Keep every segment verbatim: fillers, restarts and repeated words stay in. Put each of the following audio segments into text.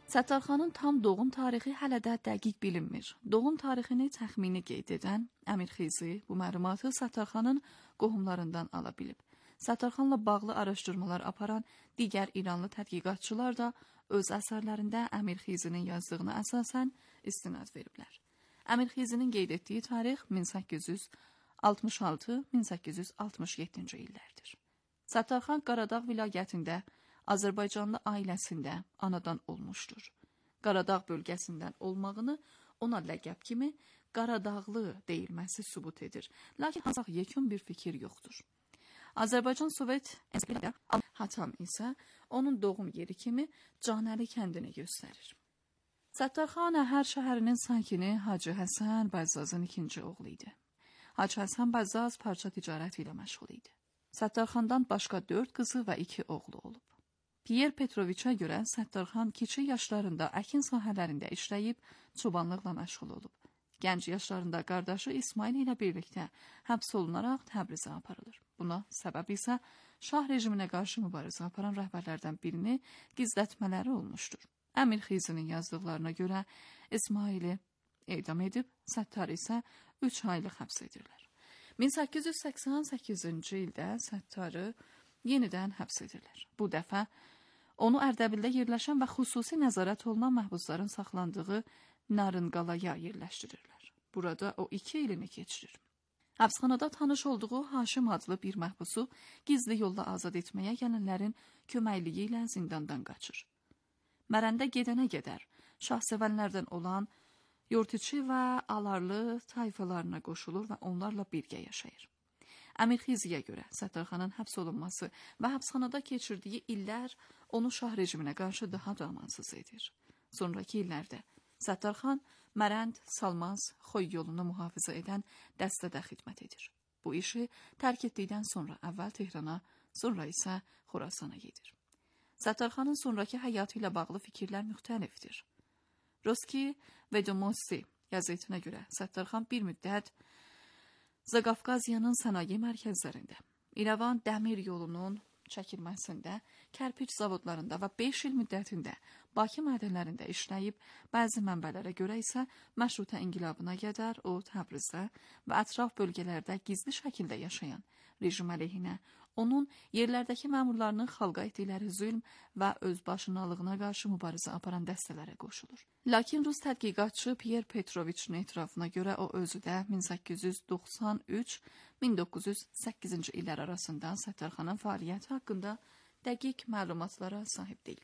Səttarxanın tam doğum tarixi hələ də dəqiq bilinmir. Doğum tarixini təxmini qeyd edən Əmir Xizi bu məlumatı Səttarxanın qohumlarından ala bilib. Səttarxanla bağlı araşdırmalar aparan digər İranlı tədqiqatçılar da öz əsərlərində Əmir Xizinin yazdığına əsasən istinad veriblər. Əmir Xizinin qeyd etdiyi tarix min səkkiz yüz altmış altı min səkkiz yüz altmış yeddinci illərdir. Səttarxan Qaradağ vilayətində Azərbaycanlı ailəsində anadan olmuşdur. Qaradağ bölgəsindən olmağını ona ləqəb kimi Qaradağlı deyilməsi sübut edir. Lakin hansaq yekun bir fikir yoxdur. Azərbaycan Sovet Ensiklopediyasında Hatam isə onun doğum yeri kimi Canəli kəndini göstərir. Səttarxan Əhər şəhərinin sakini Hacı Həsən Bəzzazın ikinci oğlu idi. Hacı Həsən Bəzzaz parça ticarəti ilə məşğul idi. Səttarxandan başqa dörd qızı və iki oğlu olub. Piyer Petroviçə görə Səttarxan kiçik yaşlarında əkin sahələrində işləyib, çobanlıqla məşğul olub. Gənc yaşlarında qardaşı İsmail ilə birlikdə həbs olunaraq Təbrizə aparılır. Buna səbəb isə şah rejiminə qarşı mübarizə aparan rəhbərlərdən birini gizlətmələri olmuşdur. Əmir Xizinin yazdıqlarına görə İsmaili edam edib, Səttar isə üç aylıq həbs edirlər. min səkkiz yüz səksən səkkizinci ildə Səttarı yenidən həbs edirlər. Bu dəfə onu Ərdəbildə yerləşən və xüsusi nəzarət olunan məhbusların saxlandığı Narınqalaya yerləşdirirlər. Burada o iki ilini keçirir. Həbsxanada tanış olduğu Haşim adlı bir məhbusu gizli yolla azad etməyə gələnlərin köməkliyi ilə zindandan qaçır. Mərəndə gedənə qədər şahsevənlərdən olan Yortiçi və Alarlı tayfalarına qoşulur və onlarla birgə yaşayır. Əmir Xiziyə görə Səttarxanın həbs olunması və həbsxanada keçirdiyi illər onu şah rejiminə qarşı daha da amansız edir. Sonraki illərdə Səttarxan Mərənd, Salmaz, Xoy yolunu mühafizə edən dəstədə xidmət edir. Bu işi tərk etdikdən sonra əvvəl Tehrana, sonra isə Xorasana gedir. Səttarxanın sonraki həyatı ilə bağlı fikirlər müxtəlifdir. Roski və Domossi yazıtına görə Səttarxan bir müddət Zaqafqaziyanın sənaye mərkəzlərində, İrəvan dəmir yolunun çəkilməsində, kərpiç zavodlarında və beş il müddətində Bakı mədənlərində işləyib, bəzi mənbələrə görə isə məşrutə inqilabına qədər o Təbrizdə və ətraf bölgələrdə gizli şəkildə yaşayan rejim əleyhinə, onun yerlərdəki məmurlarının xalqa etdikləri zülm və özbaşınalığına qarşı mübarizə aparan dəstələrə qoşulur. Lakin Rus tədqiqatçı Piyer Petroviçin etirafına görə o özü də min səkkiz yüz doxsan üç min doqquz yüz səkkizinci illər arasında Səttarxanın fəaliyyəti haqqında dəqiq məlumatlara sahib deyil.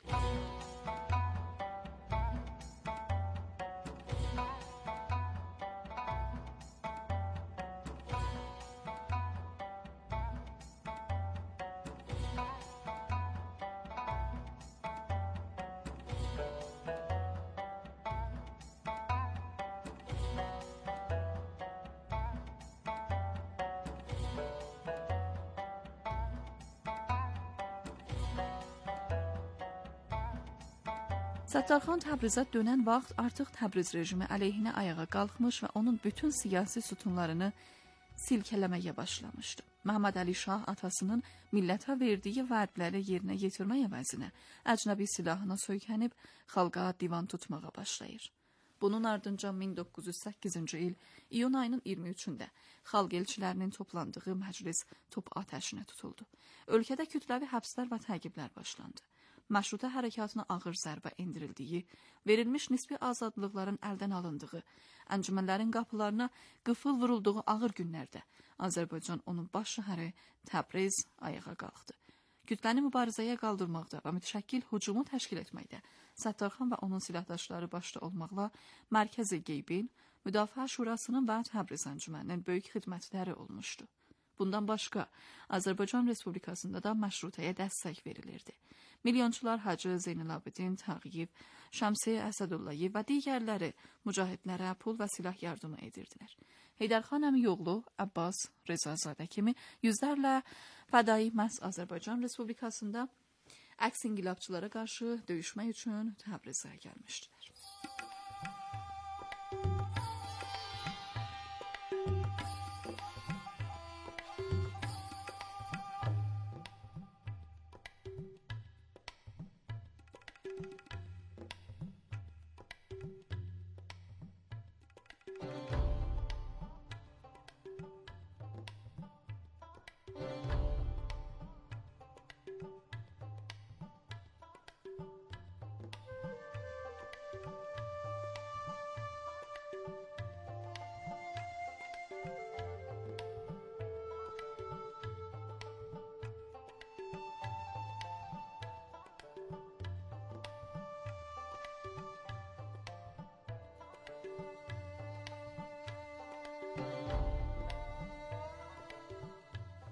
Səttarxan Təbrizə dönən vaxt artıq Təbriz rejimi əleyhinə ayağa qalxmış və onun bütün siyasi sütunlarını silkələməyə başlamışdı. Məhəmməd Əli Şah atasının millətə verdiyi vədləri yerinə yetirmək əvəzinə əcnəbi silahına söykənib xalqa divan tutmağa başlayır. Bunun ardınca min doqquz yüz səkkizinci il iyun ayının iyirmi üçündə xalq elçilərinin toplandığı məclis top atəşinə tutuldu. Ölkədə kütləvi həbslər və təqiblər başlandı. Məşrutə hərəkatına ağır zərbə endirildiyi, verilmiş nisbi azadlıqların əldən alındığı, əncümənlərin qapılarına qıfıl vurulduğu ağır günlərdə Azərbaycan onun baş şəhəri Təbriz ayağa qalxdı. Kütləni mübarizəyə qaldırmaqda və mütəşəkkil hücumu təşkil etməkdə Səttarxan və onun silahdaşları başda olmaqla Mərkəzi Qeybin, Müdafiə Şurasının və Təbriz əncüməninin böyük xidmətləri olmuşdu. Bundan başqa, Azərbaycan Respublikasında da məşrutəyə dəstək verilirdi. Milyonçular Hacı Zeynalabidin Tağıyev, Şəmsi Əsədullayev və digərləri mücahidlərə pul və silah yardımı edirdilər. Heydərxan Əmiyoğlu, Abbas Rezazadə kimi yüzlərlə fədai məhz Azərbaycan Respublikasında əks inqilabçılara qarşı döyüşmək üçün Təbrizə gəlmişdilər.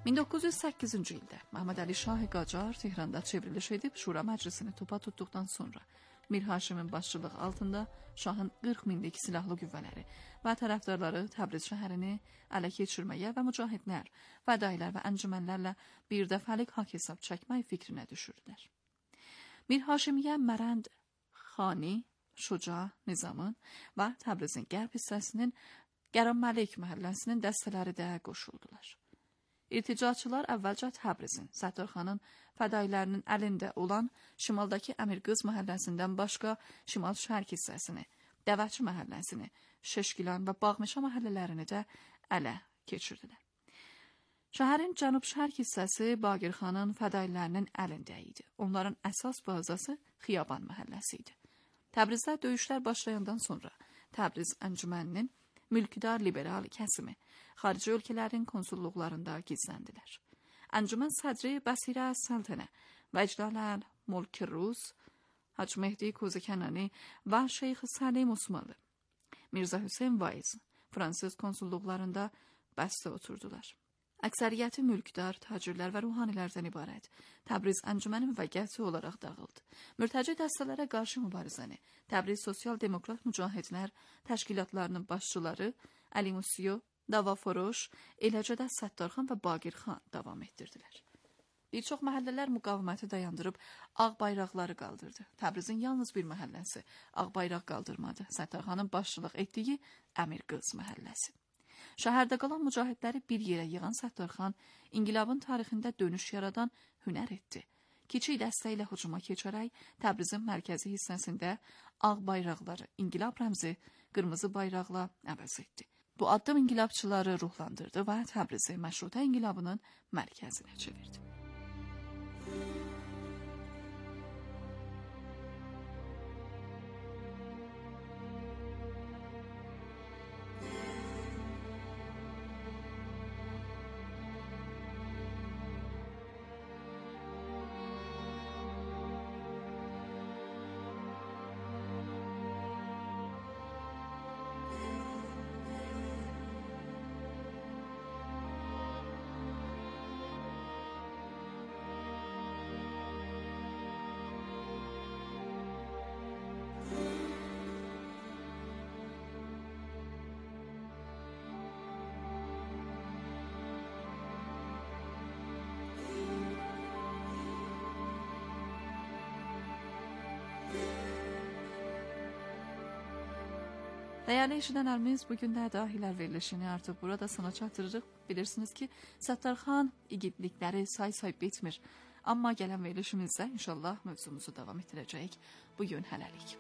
min doqquz yüz səkkizinci ildə Məhəmməd Əli Şah Qacar Tehranda çevriliş edib Şura Məclisini topa tutduqdan sonra Mir Haşimin başçılığı altında şahın qırx minlik silahlı qüvvələri və tərəfdarları Təbriz şəhərini ələ keçirməyə və mücahidlər, fədailər və əncümənlərlə bir dəfəlik haqq hesab çəkmək fikrinə düşürdülər. Mir Haşimiyyə Mərənd Xani, Şuca Nizamın və Təbrizin qərb hissəsinin Qəram-Məlik məhəlləsinin dəstələri də qoşuldular. İrticaçılar əvvəlcə Təbrizin, Səttarxanın fədailərinin əlində olan şimaldakı Əmirqız məhəlləsindən başqa şimal-şərq hissəsini, Dəvəçi məhəlləsini, Şeşkilan və Bağmışa məhəllələrini də ələ keçirdilər. Şəhərin cənub-şərq hissəsi Baqirxanın fədailərinin əlində idi. Onların əsas bazası Xiyaban məhəlləsi idi. Təbrizdə döyüşlər başlayandan sonra Təbriz əncüməninin mülkdar liberal kəsimi xarici ölkələrin konsulluqlarında gizləndilər. Əncümən sədri Bəsirə Səltənə, Vəcdaləl Mulk Rus, Hacı Mehdi Kozəkənani və Şeyx Səlim Osmanlı, Mirzə Hüseyn Vaiz fransız konsulluqlarında bəstə oturdular. Əksəriyyəti mülkdar, tacirlər və ruhanilərdən ibarət Təbriz əncüməni müvəqqəti olaraq dağıldı. Mürtəci dəstələrə qarşı mübarizəni Təbriz Sosial-Demokrat Mücahidlər təşkilatlarının başçıları Əli Musiyo, Dava Foroş, eləcə də Səttarxan və Baqirxan davam etdirdilər. Bir çox məhəllələr müqaviməti dayandırıb ağ bayraqları qaldırdı. Təbrizin yalnız bir məhəlləsi ağ bayraq qaldırmadı. Səttarxanın başçılıq etdiyi Əmirqız məhəlləsi. Şəhərdə qalan mücahidləri bir yerə yığan Səttarxan inqilabın tarixində dönüş yaradan hünər etdi. Kiçik dəstə ilə hücuma keçərək Təbrizin mərkəzi hissəsində ağ bayraqları inqilab rəmzi qırmızı bayraqla əvəz etdi. Bu addım inqilabçıları ruhlandırdı və Təbrizi məşrutə inqilabının mərkəzinə çevirdi. Dəyərli eşidənlərimiz, bugün də dahilər verilişini artıq burada sona çatdırırıq. Bilirsiniz ki, Səttarxan igidlikləri say-say bitmir. Amma gələn verilişimizdə inşallah mövzumuzu davam etdirəcəyik. Bugün hələlik.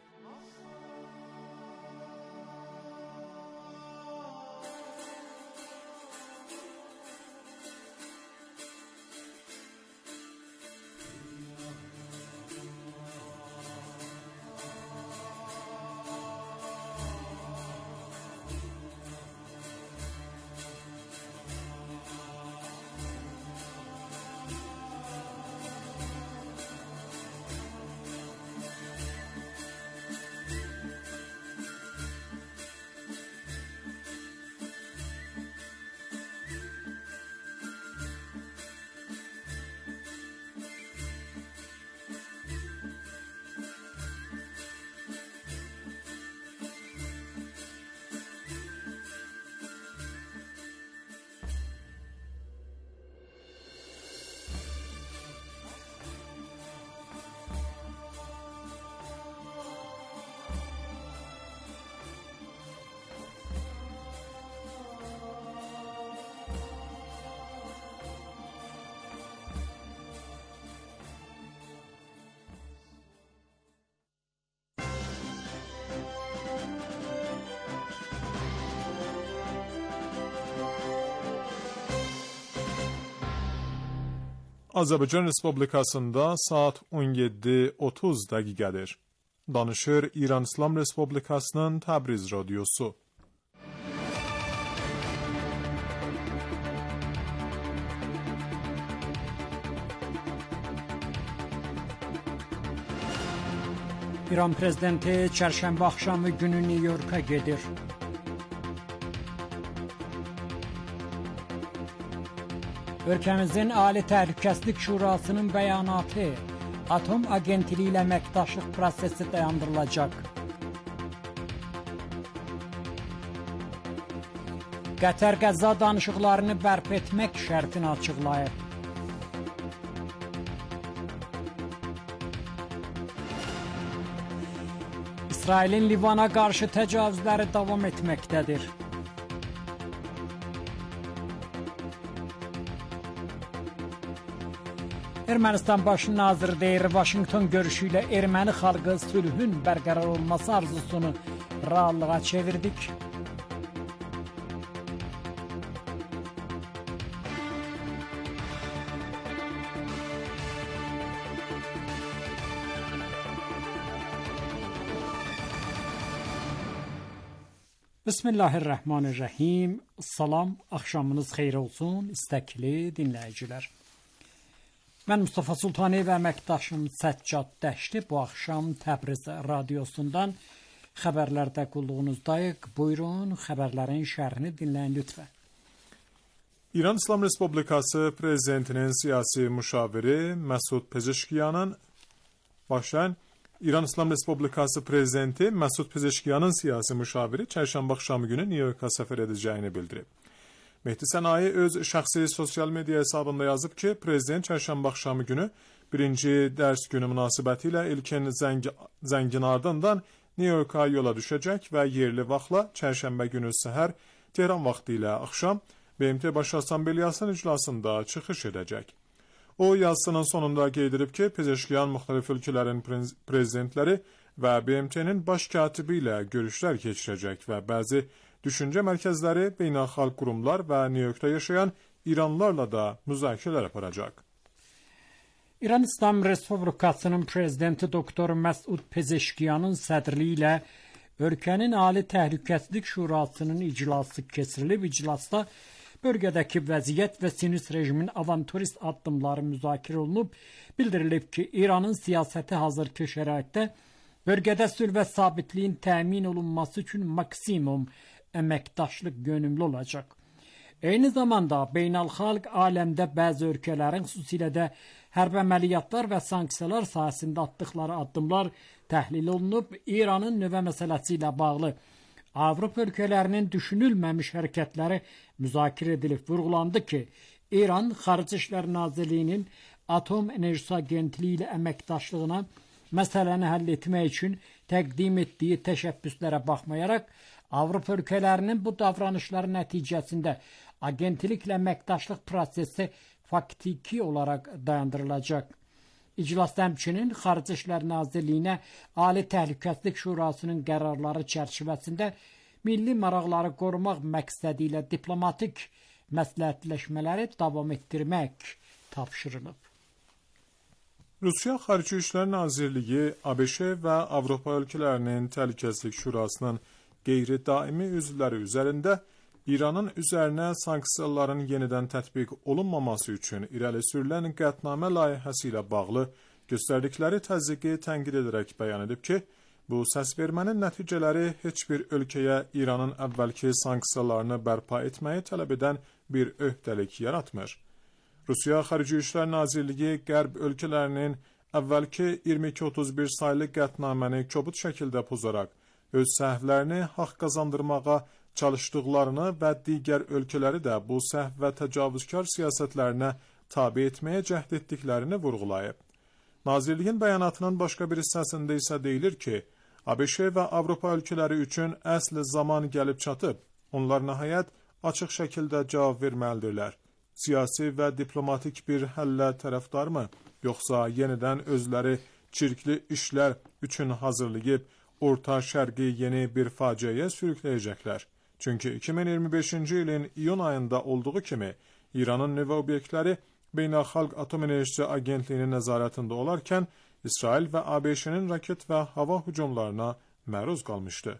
Azərbaycan Respublikasında saat on yeddi otuz dəqiqədir. Danışır İran İslam Respublikasının Təbriz Radyosu. İran prezidenti çərşənbə axşamı günü Nyu-Yorka gedir. Ölkəmizin Ali Təhlükəsizlik Şurasının bəyanatı, Atom Agentliyi ilə əməkdaşlıq prosesi dayandırılacaq. Qətər Qəzza danışıqlarını bərpa etmək şərtini açıqlayıb. İsrailin Livana qarşı təcavüzləri davam etməkdədir. Ermənistan baş naziri deyir, Vaşinqton görüşü ilə erməni xalqı sülhün bərqərar olması arzusunu reallığa çevirdik. Bismillahirrahmanirrahim. Salam, axşamınız xeyir olsun, istəkli dinləyicilər. Mən Mustafa Sultani və əməkdaşım Səccad Dəşti bu axşam Təbriz radiosundan xəbərlərdə qulluğunuzdayıq. Buyurun, xəbərlərin şərhini dinləyin lütfən. İran İslam Respublikası Prezidentinin siyasi müşaviri Məsud Pezeşkiyanın başlayan İran İslam Respublikası Prezidenti Məsud Pezeşkiyanın siyasi müşaviri çərşənbə axşamı günü New York'a səfər edəcəyini bildirib. Mehdi Sənayi öz şəxsi sosial media hesabında yazıb ki, Prezident çərşənbə axşamı günü birinci dərs günü münasibəti ilə ilkin zəng zəngin ardından New York'a yola düşəcək və yerli vaxtla çərşənbə günü səhər Tehran vaxtı ilə axşam B M T Baş Assambleyasının iclasında çıxış edəcək. O yazısının sonunda qeyd edib ki, Pezeşkiyan müxtəlif ölkələrin prezidentləri və B M T'nin baş katibi ilə görüşlər keçirəcək və bəzi düşüncə mərkəzləri, beynəlxalq qurumlar və New York'ta yaşayan İranlılarla da müzakirələr aparacaq. İran İslam Respublikasının prezidenti doktor Məsud Pezeşkiyanın sədrliyi ilə ölkənin Ali Təhlükəsizlik Şurasının iclası keçirilib. İclasda bölgədəki vəziyyət və sinüs rejimin avanturist addımları müzakirə olunub. Bildirilib ki, İranın siyasəti hazırki şəraitdə bölgədə sülh və sabitliyin təmin olunması üçün maksimum əməkdaşlıq yönümlü olacaq. Eyni zamanda beynəlxalq aləmdə bəzi ölkələrin, xüsusilə də hərbi əməliyyatlar və sanksiyalar sahəsində atdıqları addımlar təhlil olunub. İranın nüvə məsələsi ilə bağlı Avropa ölkələrinin düşünülməmiş hərəkətləri müzakirə edilib. Vurğulandı ki, İran Xarici İşlər Nazirliyinin Atom Enerjisi Agentliyi ilə əməkdaşlığına məsələni həll etmək üçün təqdim etdiyi təşəbbüslərə baxmayaraq, Avropa ölkələrinin bu davranışları nəticəsində agentliklə əməkdaşlıq prosesi faktiki olaraq dayandırılacaq. İclasda həmçinin Xarici İşlər Nazirliyinə Ali Təhlükəsizlik Şurasının qərarları çərçivəsində milli maraqları qorumaq məqsədi ilə diplomatik məsləhətləşmələri davam etdirmək tapşırılıb. Rusiya Xarici İşlər Nazirliyi A B Ş və Avropa ölkələrinin Təhlükəsizlik Şurasının qeyri-daimi üzvləri üzərində İranın üzərinə sanksiyaların yenidən tətbiq olunmaması üçün irəli sürülən qətnamə layihəsi ilə bağlı göstərdikləri təzyiqi tənqid edərək bəyan edib ki, bu səsvermənin nəticələri heç bir ölkəyə İranın əvvəlki sanksiyalarını bərpa etməyi tələb edən bir öhdəlik yaratmır. Rusiya Xarici İşlər Nazirliyi Qərb ölkələrinin əvvəlki iyirmi iki otuz bir saylı qətnaməni kobud şəkildə pozaraq, öz səhvlərini haqq qazandırmağa çalışdıqlarını və digər ölkələri də bu səhv və təcavüzkar siyasətlərinə tabe etməyə cəhd etdiklərini vurğulayıb. Nazirliyin bəyanatının başqa bir hissəsində isə deyilir ki, A B Ş və Avropa ölkələri üçün əsl zaman gəlib çatıb. Onlar nəhayət açıq şəkildə cavab verməlidirlər. Siyasi və diplomatik bir həllə tərəfdarmı, yoxsa yenidən özləri çirkli işlər üçün hazırlayıb Orta Şərqi yeni bir faciəyə sürükləyəcəklər. Çünki iki min iyirmi beşinci ilin iyun ayında olduğu kimi İranın nüvə obyektləri Beynəlxalq Atom Enerjisi Agentliyinin nəzarətində olarkən İsrail və A B Ş-nin raket və hava hücumlarına məruz qalmışdı.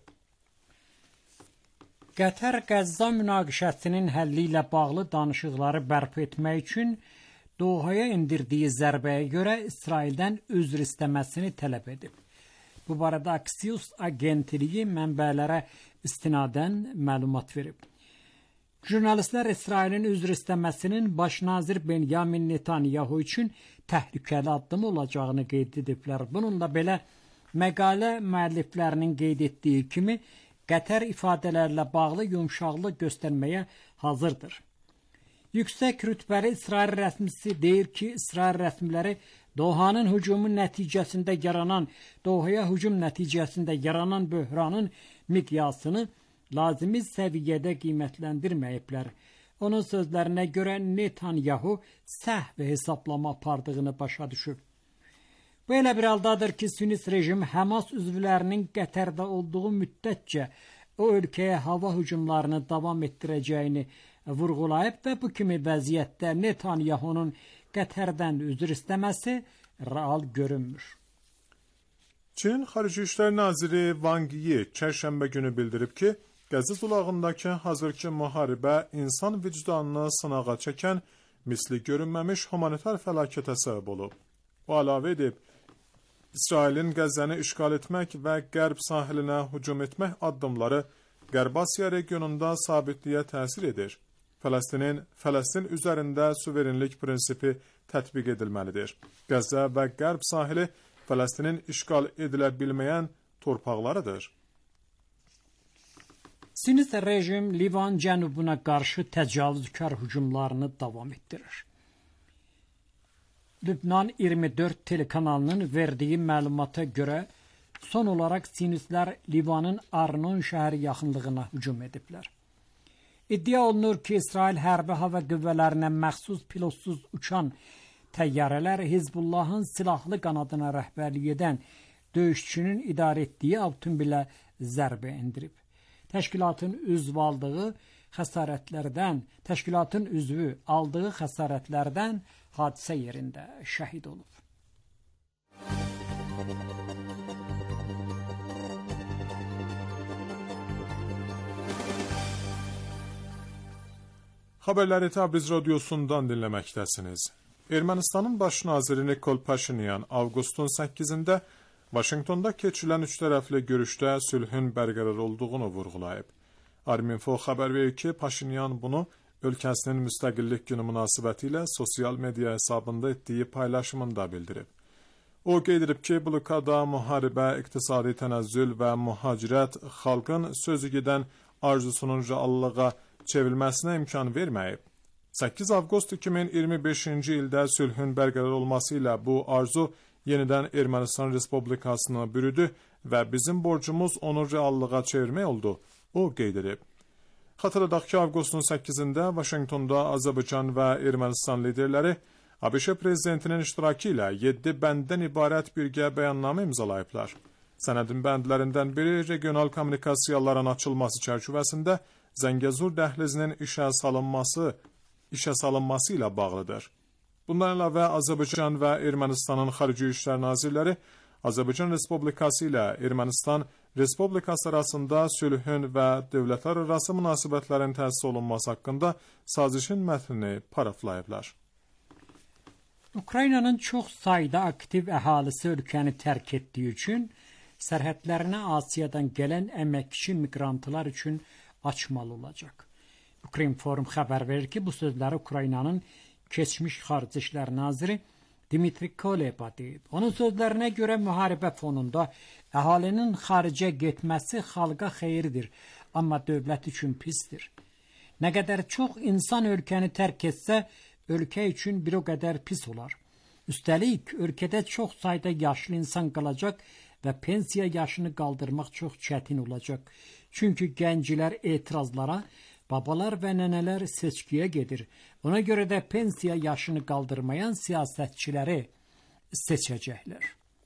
Qətər Qəzza münaqişəsinin həlli ilə bağlı danışıqları bərpa etmək üçün Dohaya endirdiyi zərbəyə görə İsraildən üzr istəməsini tələb edib. Bu barədə Axios agentliyi mənbələrə istinadən məlumat verib. Jurnalistlər İsrailin üzr istəməsinin baş nazir Benyamin Netanyahu üçün təhlükəli addım olacağını qeyd ediblər. Bununla belə məqalə müəlliflərinin qeyd etdiyi kimi Qətər ifadələrlə bağlı yumşaqlıq göstərməyə hazırdır. Yüksək rütbəli İsrail rəsmisi deyir ki, İsrail rəsmiləri Dohanın hücumu nəticəsində yaranan, Dohaya hücum nəticəsində yaranan böhranın miqyasını lazımi səviyyədə qiymətləndirməyiblər. Onun sözlərinə görə Netanyahu səhv hesablama apardığını başa düşüb. Bu elə bir haldadır ki, Siyonist rejim Həmas üzvlərinin Qətərdə olduğu müddətcə o ölkəyə hava hücumlarını davam etdirəcəyini vurğulayıb və bu kimi vəziyyətdə Netanyahunun Qətərdən üzr istəməsi real görünmür. Çinin Xarici İşlər Naziri Wang Yi çərşənbə günü bildirib ki, Qəzza zolağındakı hazırki müharibə insan vicdanını sınağa çəkən, misli görünməmiş humanitar fəlakətə səbəb olub. O əlavə edib, İsrailin Qəzzəni işğal etmək və Qərb sahilinə hücum etmək addımları Qərb Asiya regionunda sabitliyə təsir edir. Fələstinin, Fələstin üzərində suverenlik prinsipi tətbiq edilməlidir. Qəzza və Qərb sahili Fələstinin işğal edilə bilməyən torpaqlarıdır. Siyonist rejim Livan cənubuna qarşı təcavüzkar hücumlarını davam etdirir. Lübnan iyirmi dörd telekanalının verdiyi məlumata görə son olaraq Siyonistlər Livanın Arnon şəhəri yaxınlığına hücum ediblər. İddia olunur ki, İsrail hərbi hava qüvvələrinə məxsus pilotsuz uçan təyyarələr Hizbullahın silahlı qanadına rəhbərlik edən döyüşçünün idarə etdiyi avtomobilə zərbə endirib. Təşkilatın üzv aldığı xəsarətlərdən, təşkilatın üzvü aldığı xəsarətlərdən hadisə yerində şəhid olub. Xəbərləri Təbriz radiosundan dinləməkdəsiniz. Ermənistanın baş naziri Nikol Paşinyan avqustun səkkizində Vaşinqtonda keçirilən üç tərəfli görüşdə sülhün bərqərar olduğunu vurğulayıb. Arminfo xəbər verir ki, Paşinyan bunu ölkəsinin müstəqillik günü münasibəti ilə sosial media hesabında etdiyi paylaşımında bildirib. O qeyd edib ki, blokada, müharibə, iqtisadi tənəzzül və mühacirət xalqın sözü gedən arzusunun reallığa çevrilməsinə imkan verməyib. səkkiz avqust iki min iyirmi beşinci ildə sülhün bərqərar olması ilə bu arzu yenidən Ermənistan Respublikasını bürüdü və bizim borcumuz onu reallığa çevirmək oldu, o qeyd edib. Xatırladaq ki, avqustun səkkizində Vaşinqtonda Azərbaycan və Ermənistan liderləri ABŞ prezidentinin iştirakı ilə yeddi bənddən ibarət birgə bəyannamə imzalayıblar. Sənədin bəndlərindən biri regional kommunikasiyaların açılması çərçivəsində Zəngəzur dəhlizinin işə salınması, işə salınması ilə bağlıdır. Bundan əlavə Azərbaycan və Ermənistanın Xarici İşlər Nazirləri Azərbaycan Respublikası ilə Ermənistan Respublikası arasında sülhün və dövlətlər arası münasibətlərin təsis olunması haqqında sazişin mətnini paraflayıblar. Ukraynanın çox sayda aktiv əhalisi ölkəni tərk etdiyi üçün sərhədlərinə Asiyadan gələn əməkçi miqrantlar üçün açmalı olacaq. Ukrinform xəbər verir ki, bu sözləri Ukraynanın keçmiş Xarici İşlər Naziri Dmitri Kuleba deyib. Onun sözlərinə görə müharibə fonunda əhalinin xaricə getməsi xalqa xeyirdir, amma dövlət üçün pisdir. Nə qədər çox insan ölkəni tərk etsə, ölkə üçün bir o qədər pis olar. Üstəlik, ölkədə çox sayda yaşlı insan qalacaq və pensiya yaşını qaldırmaq çox çətin olacaq. Çünki gənclər etirazlara, babalar və nənələr seçkiyə gedir. Ona görə də pensiya yaşını qaldırmayan siyasətçiləri seçəcəklər.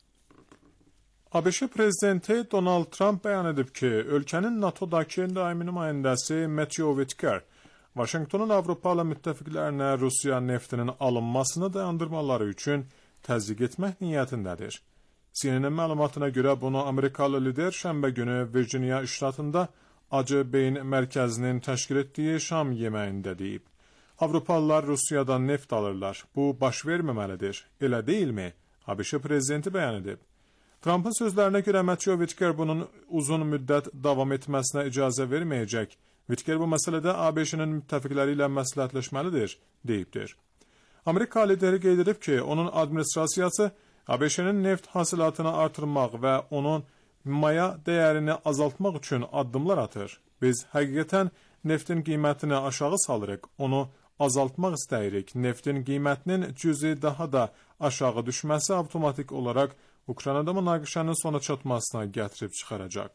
ABŞ prezidenti Donald Trump bəyan edib ki, ölkənin NATO'dakı daimi nümayəndəsi Matthew Whitaker, Vaşinqtonun Avropalı müttəfiqlərinə Rusiya neftinin alınmasını dayandırmaları üçün təzyiq etmək niyyətindədir. C N N məlumatına görə bunu Amerikalı lider şənbə günü Virginia ştatında Acı Beyin mərkəzinin təşkil etdiyi şam yeməyində deyib. Avropalılar Rusiyadan neft alırlar. Bu baş verməməlidir. Elə deyilmi? ABŞ prezidenti bəyan edib. Trumpın sözlərinə görə Matthew Whitaker bunun uzun müddət davam etməsinə icazə verməyəcək Whitaker bu məsələdə ABŞ-nin müttəfiqləri ilə məsləhətləşməlidir, deyibdir. Amerika lideri qeyd edib ki, onun administrasiyası ABŞ-nin neft hasilatını artırmaq və onun maya dəyərini azaltmaq üçün addımlar atır. Biz həqiqətən neftin qiymətini aşağı salırıq, onu azaltmaq istəyirik. Neftin qiymətinin cüzi daha da aşağı düşməsi avtomatik olaraq Ukraynada münaqişənin sona çatmasına gətirib çıxaracaq.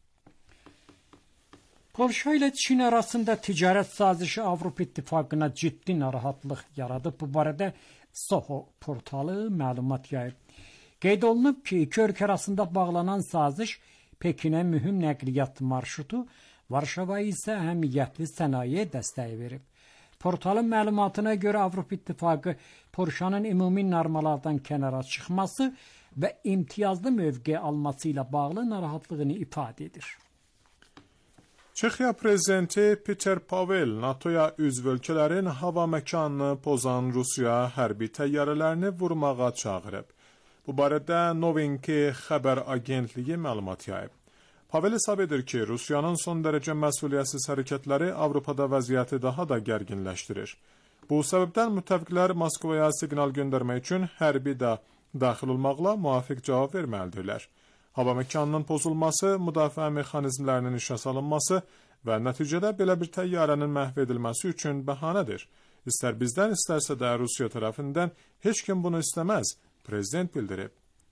Polşa ilə Çin arasında ticarət sazişi Avropa İttifaqına ciddi narahatlıq yaradıb. Bu barədə Soho portalı məlumat yayıb. Qeyd olunub ki, iki ölkə arasında bağlanan saziş Pekinə mühüm nəqliyyat marşrutu, Varşavaya isə həmiyyətli sənaye dəstəyi verib. Portalın məlumatına görə Avropa İttifaqı Polşanın ümumi normalardan kənara çıxması və imtiyazlı mövqe alması ilə bağlı narahatlığını ifadə edir. Çexiya prezidenti Peter Pavel NATOya üzv ölkələrin hava məkanını pozan Rusiya hərbi təyyarələrini vurmağa çağırıb. Bu barədə Novinki xəbər agentliyi məlumat yayıb. Pavel hesab edir ki, Rusiyanın son dərəcə məsuliyyətsiz hərəkətləri Avropada vəziyyəti daha da gərginləşdirir. Bu səbəbdən müttəfiqlər Moskvaya siqnal göndərmək üçün hərbi də daxil olmaqla müvafiq cavab verməlidirlər. Hava məkanının pozulması, müdafiə mexanizmlərinin işə salınması və nəticədə belə bir təyyarənin məhv edilməsi üçün bəhanədir. İstər bizdən, istərsə də Rusiya tərəfindən heç kim bunu istəməz, prezident bildirib.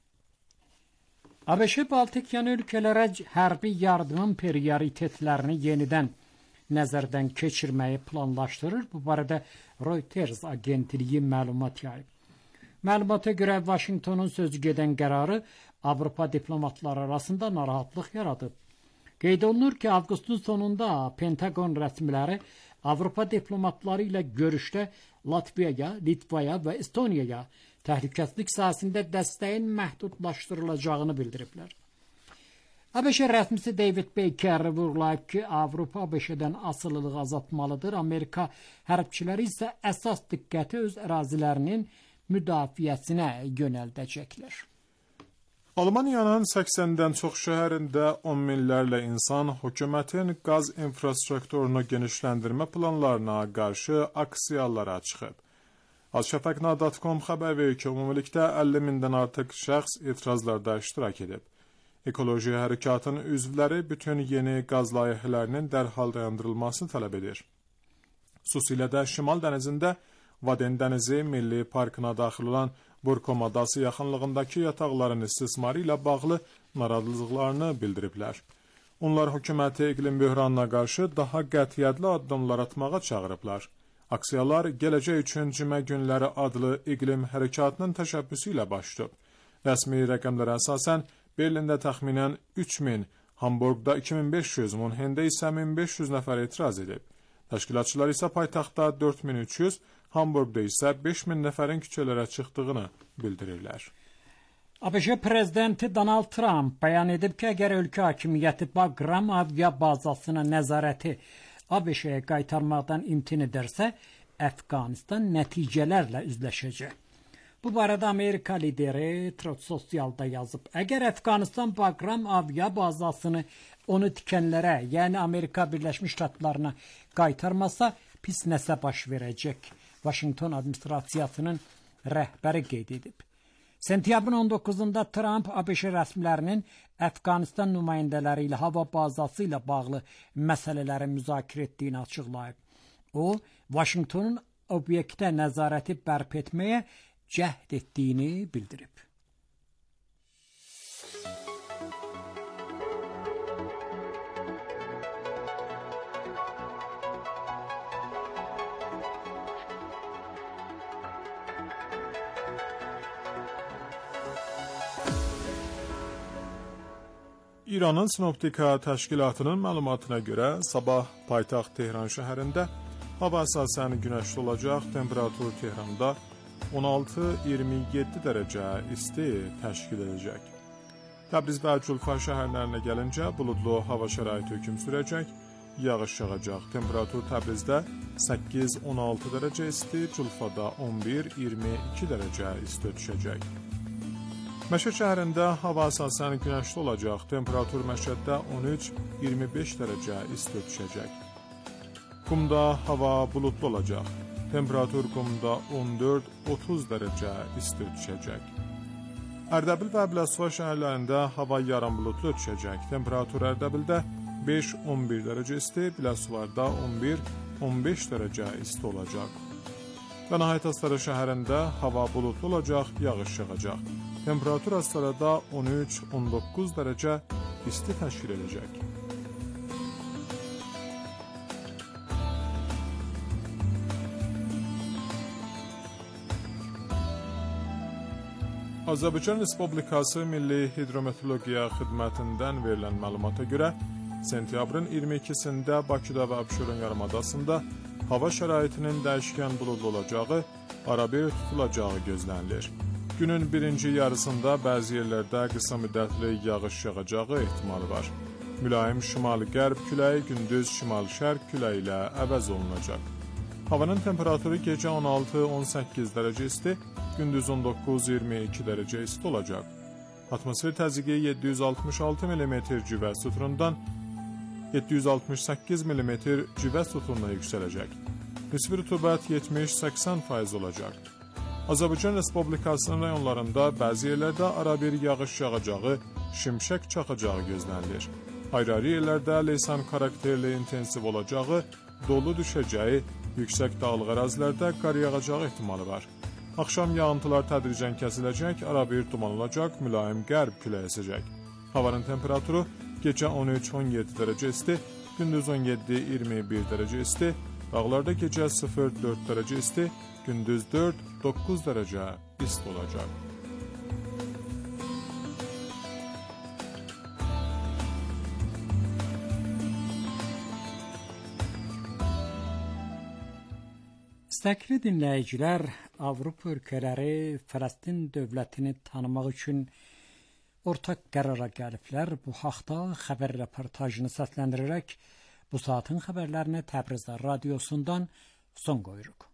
ABŞ Baltikyan ölkələrə hərbi yardımın prioritetlərini yenidən nəzərdən keçirməyi planlaşdırır. Bu barədə Reuters agentliyi məlumat yayıb. Məlumata görə Vaşinqtonun sözü gedən qərarı Avropa diplomatları arasında narahatlıq yaradıb. Qeyd olunur ki, avqustun sonunda Pentagon rəsmiləri Avropa diplomatları ilə görüşdə Latviyaya, Litvaya və Estoniyaya təhlükəsizlik sahəsində dəstəyin məhdudlaşdırılacağını bildiriblər. ABŞ rəsmisi David Baker vurğulayıb ki, Avropa ABŞ-dən asılılığı azaltmalıdır. Amerika hərbçiləri isə əsas diqqəti öz ərazilərinin müdafiəsinə yönəldəcəklər. Almaniyanın səksəndən çox şəhərində on minlərlə insan hökumətin qaz infrastrukturunu genişləndirmə planlarına qarşı aksiyalara çıxıb. Azşəfaq nöqtə com xəbər verir ki, ümumilikdə əlli mindən artıq şəxs etirazlarda iştirak edib. Ekoloji hərəkatın üzvləri bütün yeni qaz layihələrinin dərhal dayandırılmasını tələb edir. Xüsusilə də Şimal dənizində Vaden dənizi Milli Parkına daxil olan Burkom adası yaxınlığındakı yataqların istismarı ilə bağlı narazılıqlarını bildiriblər. Onlar hökuməti iqlim böhranına qarşı daha qətiyyətli addımlar atmağa çağırıblar. Aksiyalar gələcək üçün cümə günləri adlı iqlim hərəkatının təşəbbüsü ilə başlayıb. Rəsmi rəqəmlərə əsasən Berlində təxminən üç min, Hamburqda iki min beş yüz, Münhendə isə min beş yüz nəfər etiraz edib. Təşkilatçılar isə paytaxtda dörd min üç yüz, Hamburqda isə beş min nəfərin küçələrə çıxdığını bildirirlər. ABŞ prezidenti Donald Trump bəyan edib ki, əgər ölkə hakimiyyəti Bagram avia bazasına nəzarəti ABŞ-yə qaytarmaqdan imtina edərsə, Əfqanistan nəticələrlə üzləşəcək. Bu barədə Amerika lideri Truth Social'da yazıb. Əgər Əfqanistan Bagram avia bazasını onu tikənlərə, yəni Amerika Birləşmiş Ştatlarına qaytarmasa, pis nəsə baş verəcək. Washington administrasiyasının rəhbəri qeyd edib. Sentyabrın on doqquzunda Trump ABŞ rəsmilərinin Əfqanistan nümayəndələri ilə hava bazası ilə bağlı məsələləri müzakirə etdiyini açıqlayıb. O, Washingtonun obyektə nəzarəti bərpa etməyə cəhd etdiyini bildirib. İranın Sinoptika təşkilatının məlumatına görə sabah paytaxt Tehran şəhərində hava əsasən günəşli olacaq, temperatur Tehranda on altı iyirmi yeddi dərəcə isti təşkil edəcək. Təbriz və Culfa şəhərlərinə gəlincə buludlu hava şəraiti hökm sürəcək, yağış yağacaq. Temperatur Təbrizdə səkkiz on altı dərəcə isti, Culfada on bir iyirmi iki dərəcə isti düşəcək. Məşəd şəhərində hava əsasən günəşli olacaq. Temperatur Məşəddə on üç iyirmi beş dərəcə isti düşəcək. Qumda hava bulutlu olacaq. Temperatur Qumda on dörd otuz dərəcə isti düşəcək. Ərdəbil və Biləsuvar şəhərlərində hava yarım bulutlu düşəcək. Temperatur Ərdəbildə beş on bir dərəcə isti, Biləsuvarda on bir on beş dərəcə isti olacaq. Və nəhayət Astara şəhərində hava bulutlu olacaq, yağış yağacaq. Temperatur Astarada on üç on doqquz dərəcə isti təşkil edəcək. Azərbaycan Respublikası Milli Hidrometeorologiya Xidmətindən verilən məlumata görə, sentyabrın iyirmi ikisində Bakıda və Abşeron yarımadasında hava şəraitinin dəyişkən buludlu olacağı, arabir tutulacağı gözlənilir. Günün birinci yarısında bəzi yerlərdə qısa müddətli yağış yağacağı ehtimalı var. Mülayim şimal-qərb küləyi gündüz şimal-şərq küləyi ilə əvəz olunacaq. Havanın temperaturu gecə on altı on səkkiz dərəcə isti, gündüz on doqquz iyirmi iki dərəcə isti olacaq. Atmosfer təzyiqi yeddi yüz altmış altı millimetr civə sütunundan yeddi yüz altmış səkkiz millimetr civə sütununa yüksələcək. Nisbi rütubət yetmiş səksən faiz olacaq. Azərbaycan Respublikasının rayonlarında bəzi yerlərdə arabir yağış yağacağı, şimşək çaxacağı gözlənilir. Ayrı-ayrı yerlərdə leysan karakterli intensiv olacağı, dolu düşəcəyi, yüksək dağlıq ərazilərdə qar yağacağı ehtimalı var. Axşam yağıntılar tədricən kəsiləcək, arabir duman olacaq, mülayim qərb küləyi əsəcək. Havanın temperaturu gecə on üç on yeddi dərəcə isti, gündüz on yeddi iyirmi bir dərəcə isti, dağlarda gecə sıfır dörd dərəcə isti, gündüz dörd doqquz dərəcə isti olacaq. İstəkli dinləyicilər, Avropa ölkələri Fələstin dövlətini tanımaq üçün ortaq qərara gəliblər. Bu haqda xəbər reportajını səsləndirərək bu saatın xəbərlərini Təbriz radiosundan son qoyuruq.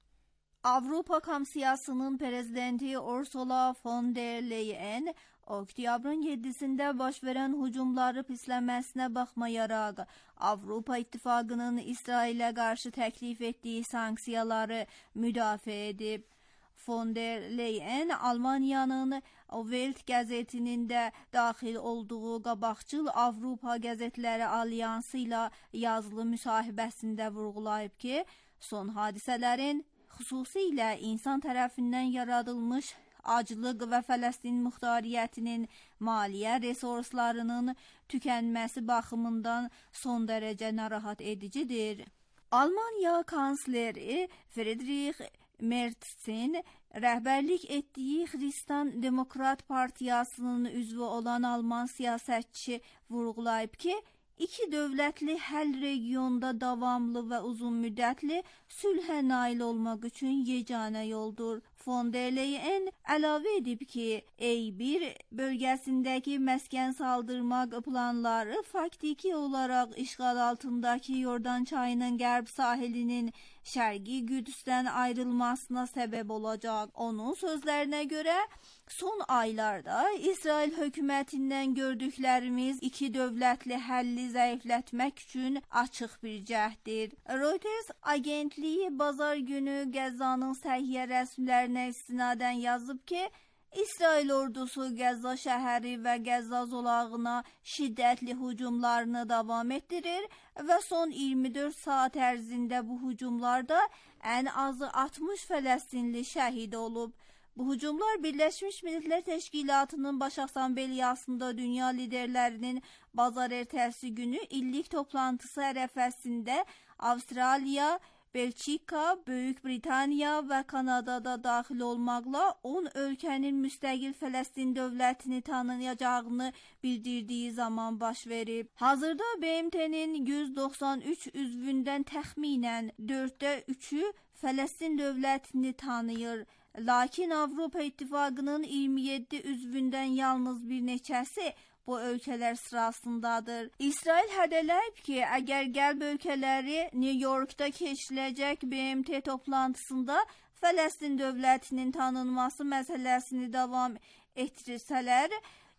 Avropa Komissiyasının prezidenti Ursula von der Leyen oktyabrın yeddisində baş verən hücumları pisləməsinə baxmayaraq Avropa İttifaqının İsrailə qarşı təklif etdiyi sanksiyaları müdafiə edib. Von der Leyen Almaniyanın Welt qəzetinin də daxil olduğu qabaqcıl Avropa qəzetləri alyansı ilə yazılı müsahibəsində vurğulayıb ki, son hadisələrin xüsusilə insan tərəfindən yaradılmış aclıq və Fələstin muxtariyyətinin maliyyə resurslarının tükənməsi baxımından son dərəcə narahat edicidir. Almanya kansleri Friedrich Merz'in rəhbərlik etdiyi Xristian Demokrat Partiyasının üzvü olan Alman siyasətçi vurğulayıb ki, İki dövlətli həll regionda davamlı və uzun müddətli sülhə nail olmaq üçün yeganə yoldur. Von der Leyen əlavə edib ki, E bir bölgəsindəki məskən saldırmaq planları faktiki olaraq işğal altındakı Yordan çayının qərb sahilinin Şərqi Qüdsdən ayrılmasına səbəb olacaq. Onun sözlərinə görə, son aylarda İsrail hökumətindən gördüklərimiz iki dövlətli həlli zəiflətmək üçün açıq bir cəhddir. Reuters agentliyi bazar günü Qəzzanın səhiyyə rəsmilərinə istinadən yazıb ki, İsrail ordusu Qəzza şəhəri və Qəzza zolağına şiddətli hücumlarını davam etdirir və son iyirmi dörd saat ərzində bu hücumlarda ən azı altmış Fələstinli şəhid olub. Bu hücumlar Birləşmiş Millətlər Təşkilatının Baş Assambleyasında dünya liderlərinin bazar ertəsi günü illik toplantısı ərəfəsində Avstraliya, Belçika, Böyük Britaniya və Kanadada daxil olmaqla on ölkənin müstəqil Fələstin dövlətini tanıyacağını bildirdiyi zaman baş verib. Hazırda B M T-nin yüz doxsan üç üzvündən təxminən dörddə üçü Fələstin dövlətini tanıyır. Lakin Avropa İttifaqının iyirmi yeddi üzvündən yalnız bir neçəsi bu ölkələr sırasındadır. İsrail hədələyib ki, əgər qərb ölkələri New Yorkda keçiriləcək B M T toplantısında Fələstin dövlətinin tanınması məsələsini davam etdirsələr,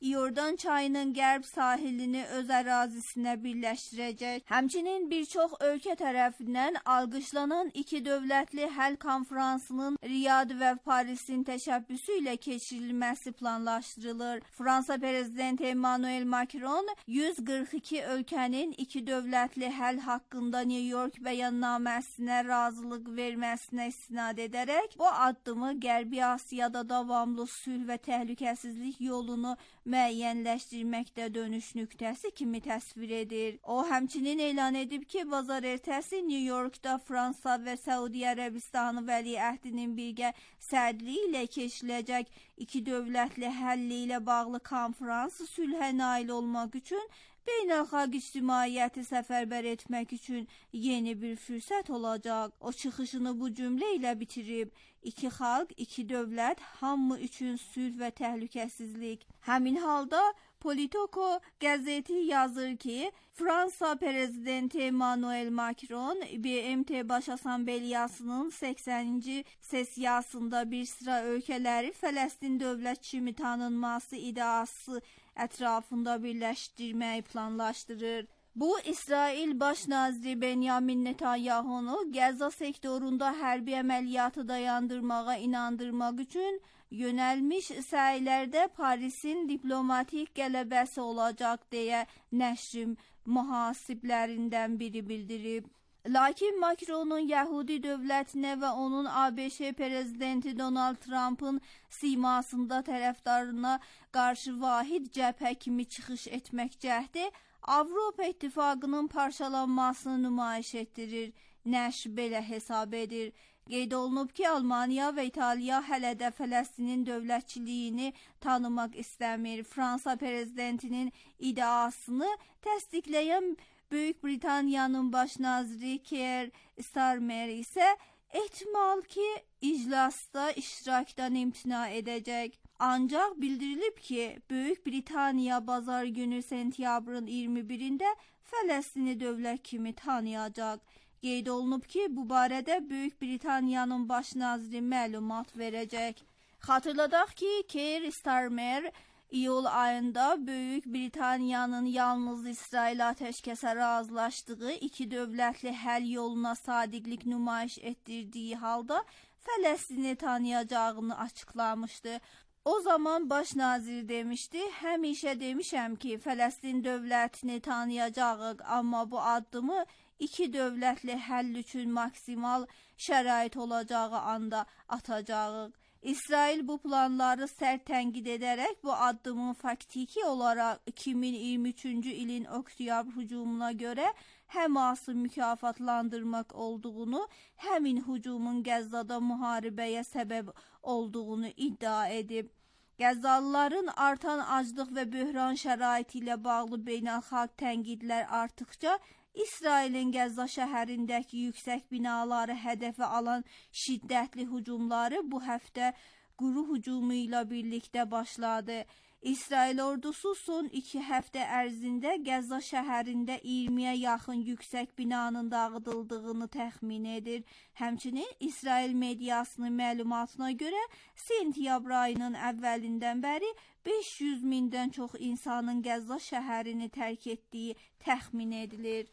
İordan çayının qərb sahilini öz ərazisinə birləşdirəcək. Həmçinin bir çox ölkə tərəfindən alqışlanan iki dövlətli həll konfransının Riyad və Parisin təşəbbüsü ilə keçirilməsi planlaşdırılır. Fransa prezidenti Emmanuel Macron yüz qırx iki ölkənin iki dövlətli həll haqqında New York bəyannaməsinə razılıq verməsinə istinad edərək bu addımı Qərbi Asiyada davamlı sülh və təhlükəsizlik yolunu müəyyənləşdirməkdə dönüş nöqtəsi kimi təsvir edir. O həmçinin elan edib ki, bazar ertəsi New Yorkda Fransa və Səudiyyə Ərəbistanı vəliəhdinin birgə sədrliyi ilə keçiriləcək iki dövlətli həlli ilə bağlı konfrans sülhə nail olmaq üçün beynəlxalq ictimaiyyəti səfərbər etmək üçün yeni bir fürsət olacaq. O çıxışını bu cümlə ilə bitirib. İki xalq, iki dövlət, hamı üçün sülh və təhlükəsizlik. Həmin halda Politico qəzeti yazır ki, Fransa prezidenti Emmanuel Macron B M T Baş Assambleyasının səksəninci sessiyasında bir sıra ölkələri Fələstin dövlət kimi tanınması iddiası ətrafında birləşdirməyi planlaşdırır. Bu, İsrail Baş Naziri Benyamin Netanyahunu Qəzza sektorunda hərbi əməliyyatı dayandırmağa inandırmaq üçün yönəlmiş səylərdə Parisin diplomatik qələbəsi olacaq deyə nəşrin mühasiblərindən biri bildirib. Lakin Macronun Yəhudi dövlətinə və onun A B Ş prezidenti Donald Trump'ın simasında tərəfdarına qarşı vahid cəbhə kimi çıxış etmək cəhdi Avropa İttifaqının parçalanmasını nümayiş etdirir. Nəşr belə hesab edir. Qeyd olunub ki, Almaniya və İtaliya hələ də Fələstinin dövlətçiliyini tanımaq istəmir. Fransa prezidentinin iddiasını təsdiqləyən Böyük Britaniyanın baş naziri Keir Starmer isə ehtimal ki, iclasda iştirakdan imtina edəcək. Ancaq bildirilib ki, Böyük Britaniya bazar günü sentyabrın iyirmi birində Fələstini dövlət kimi tanıyacaq. Qeyd olunub ki, bu barədə Böyük Britaniyanın baş naziri məlumat verəcək. Xatırladaq ki, Keir Starmer iyul ayında Böyük Britaniyanın yalnız İsrail atəşkəsə razılaşdığı iki dövlətli həll yoluna sadiqlik nümayiş etdirdiyi halda Fələstini tanıyacağını açıqlamışdı. O zaman baş nazir demişdi, həmişə demişəm ki, Fələstin dövlətini tanıyacağıq, amma bu addımı iki dövlətli həll üçün maksimal şərait olacağı anda atacağıq. İsrail bu planları sərt tənqid edərək bu addımın faktiki olaraq iki min iyirmi üçüncü ilin oktyabr hücumuna görə Həması mükafatlandırmaq olduğunu, həmin hücumun Qəzzada müharibəyə səbəb olduğunu iddia edib. Qəzzalıların artan aclıq və böhran şəraiti ilə bağlı beynəlxalq tənqidlər artdıqca, İsrailin Qəzza şəhərindəki yüksək binaları hədəfə alan şiddətli hücumları bu həftə quru hücumu ilə birlikdə başladı. İsrail ordusu son iki həftə ərzində Qəzza şəhərində iyirmiyə yaxın yüksək binanın dağıdıldığını təxmin edir. Həmçinin İsrail mediasının məlumatına görə sentyabr ayının əvvəlindən bəri beş yüz mindən çox insanın Qəzza şəhərini tərk etdiyi təxmin edilir.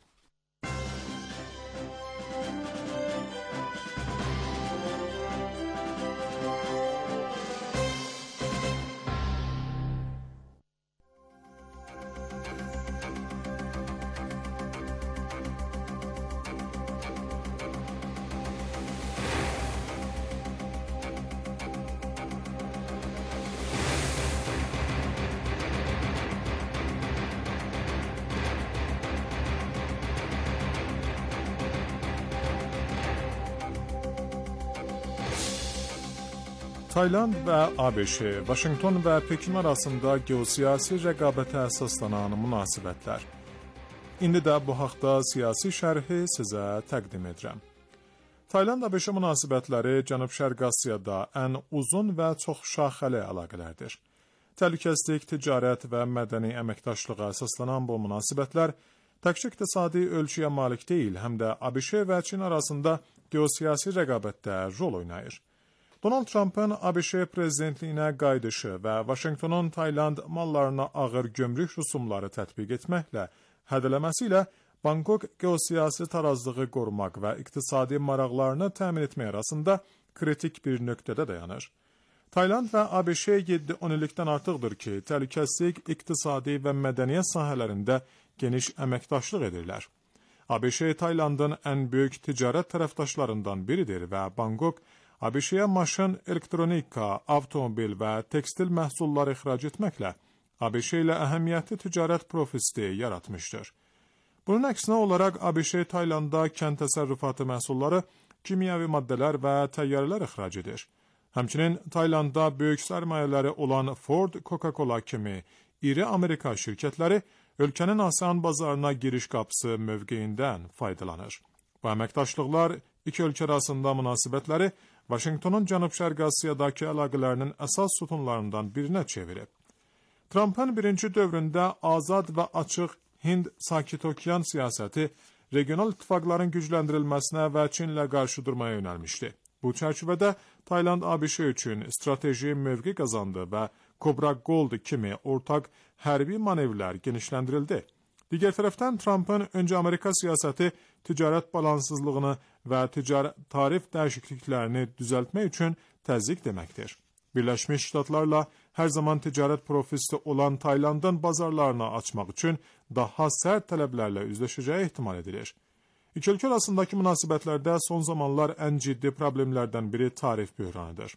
Tayland və A B Ş, Vaşinqton və Pekin arasında geosiyasi rəqabətə əsaslanan münasibətlər. İndi də bu haqda siyasi şərhi sizə təqdim edirəm. Tayland-A B Ş münasibətləri Cənub-Şərq Asiyada ən uzun və çox şaxəli əlaqələrdir. Təhlükəsizlik, ticarət və mədəni əməkdaşlığa əsaslanan bu münasibətlər təkcə iqtisadi ölçüyə malik deyil, həm də A B Ş və Çin arasında geosiyasi rəqabətdə rol oynayır. Donald Trump'ın ABŞ prezidentliyinə qayıdışı və Vaşinqtonun Tayland mallarına ağır gömrük rüsumları tətbiq etməklə hədələməsi ilə Bangkok geosiyasi tarazlığı qorumaq və iqtisadi maraqlarını təmin etmək arasında kritik bir nöqtədə dayanır. Tayland və ABŞ yeddi on illikdən artıqdır ki, təhlükəsizlik, iqtisadi və mədəniyyət sahələrində geniş əməkdaşlıq edirlər. ABŞ Taylandın ən böyük ticarət tərəfdaşlarından biridir və Bangkok ABŞ-yə maşın, elektronika, avtomobil və tekstil məhsulları ixrac etməklə ABŞ ilə əhəmiyyətli ticarət profiti yaratmışdır. Bunun əksinə olaraq ABŞ Taylanda kənd təsərrüfatı məhsulları, kimyəvi maddələr və təyyarələr ixrac edir. Həmçinin Taylanda böyük sərmayələri olan Ford, Coca-Cola kimi iri Amerika şirkətləri ölkənin ASEAN bazarına giriş qapısı mövqeyindən faydalanır. Bu əməkdaşlıqlar iki ölkə arasında münasibətləri Vaşinqtonun Cənub-Şərqi Asiyadakı əlaqələrinin əsas sütunlarından birinə çevirib. Trump'ın birinci dövründə azad və açıq Hind Sakit Okean siyasəti regional ittifaqların gücləndirilməsinə və Çinlə qarşı durmaya yönəlmişdi. Bu çərçivədə Tayland ABŞ üçün strateji mövqe qazandı və Cobra Gold kimi ortaq hərbi manevrlər genişləndirildi. Digər tərəfdən Trump'ın öncə Amerika siyasəti ticarət balansızlığını və ticarət tarif dəyişikliklərini düzəltmək üçün təzyiq deməkdir. Birləşmiş Ştatlarla hər zaman ticarət profiti olan Taylandın bazarlarını açmaq üçün daha sərt tələblərlə üzləşəcəyi ehtimal edilir. İki ölkə arasındakı münasibətlərdə son zamanlar ən ciddi problemlərdən biri tarif böhranıdır.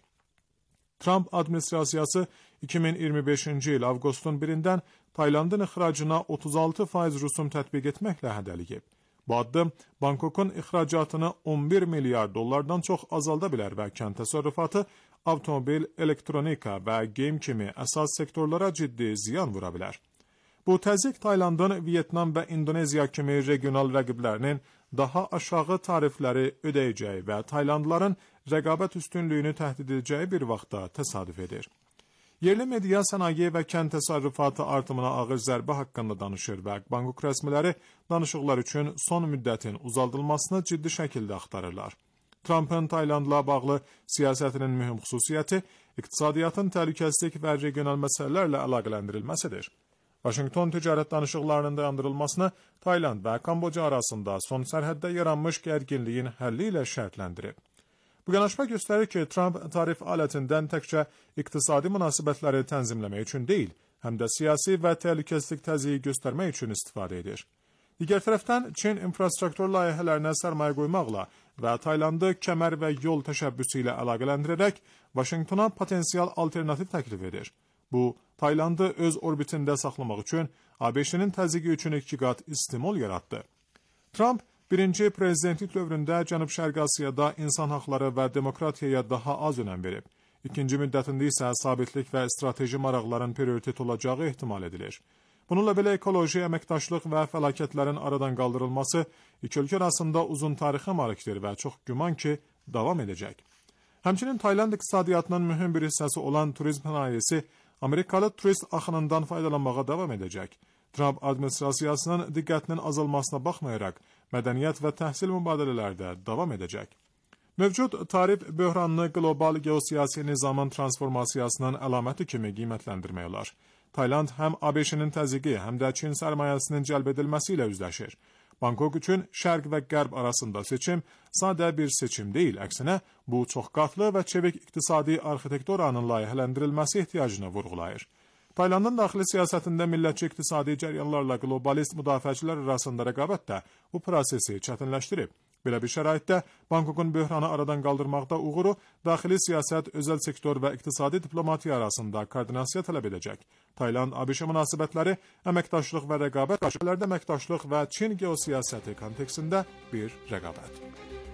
Trump administrasiyası iki min iyirmi beşinci il avqustun birindən Taylandın ixracına otuz altı faiz rüsum tətbiq etməklə hədələyib. Bu addım Bangkokun ixracatını on bir milyar dollardan çox azalda bilər və kənd təsərrüfatı, avtomobil, elektronika və geyim kimi əsas sektorlara ciddi ziyan vura bilər. Bu təzyiq Taylandın Vietnam və İndoneziya kimi regional rəqiblərinin daha aşağı tarifləri ödəyəcəyi və Taylandlıların rəqabət üstünlüyünü təhdid edəcəyi bir vaxtda təsadüf edir. Yerli media sənaye və kənd təsərrüfatı artımına ağır zərbə haqqında danışır və Bangkok rəsmiləri danışıqlar üçün son müddətin uzaldılmasını ciddi şəkildə axtarırlar. Trump'ın Taylandla bağlı siyasətinin mühüm xüsusiyyəti iqtisadiyyatın təhlükəsizlik və regional məsələlərlə əlaqələndirilməsidir. Vaşinqton ticarət danışıqlarının dayandırılmasını Tayland və Kamboca arasında son sərhəddə yaranmış gərginliyin həlli ilə şərtləndirib. Bu yanaşma göstərir ki, Trump tarif alətindən təkcə iqtisadi münasibətləri tənzimləmək üçün deyil, həm də siyasi və təhlükəsizlik təzyiqi göstərmək üçün istifadə edir. Digər tərəfdən, Çin infrastruktur layihələrinə sərmayə qoymaqla və Taylandı kəmər və yol təşəbbüsü ilə əlaqələndirərək Vaşinqtona potensial alternativ təklif edir. Bu, Taylandı öz orbitində saxlamaq üçün ABŞ-nin təzyiqi üçün iki qat stimul yaratdı. Trump, birinci prezidentlik dövründə Cənub-Şərqi Asiyada insan haqları və demokratiyaya daha az önəm verib. İkinci müddətində isə sabitlik və strateji maraqların prioritet olacağı ehtimal edilir. Bununla belə ekoloji əməkdaşlıq və fəlakətlərin aradan qaldırılması iki ölkə arasında uzun tarixə malikdir və çox güman ki, davam edəcək. Həmçinin Tayland iqtisadiyyatının mühüm bir hissəsi olan turizm sənayesi Amerikalı turist axınından faydalanmağa davam edəcək. Trump administrasiyasının diqqətinin azalmasına baxmayaraq, mədəniyyət və təhsil mübadilələrdə davam edəcək. Mövcud tarif böhranını qlobal geosiyasi nizamın transformasiyasının əlaməti kimi qiymətləndirmək olar. Tayland həm ABŞ-nin təzyiqi, həm də Çin sərmayəsinin cəlb edilməsi ilə üzləşir. Bangkok üçün şərq və qərb arasında seçim sadə bir seçim deyil, əksinə bu çox qatlı və çevik iqtisadi arxitekturanın layihələndirilməsi ehtiyacını vurğulayır. Taylandın daxili siyasətində millətçi iqtisadi cəryanlarla qlobalist müdafiəçilər arasında rəqabət də bu prosesi çətinləşdirib. Belə bir şəraitdə Bangkokun böhranı aradan qaldırmaqda uğuru daxili siyasət, özəl sektor və iqtisadi diplomatiya arasında koordinasiya tələb edəcək. Tayland-ABŞ münasibətləri əməkdaşlıq və rəqabət, qarşılarda əməkdaşlıq və Çin geosiyasəti kontekstində bir rəqabət.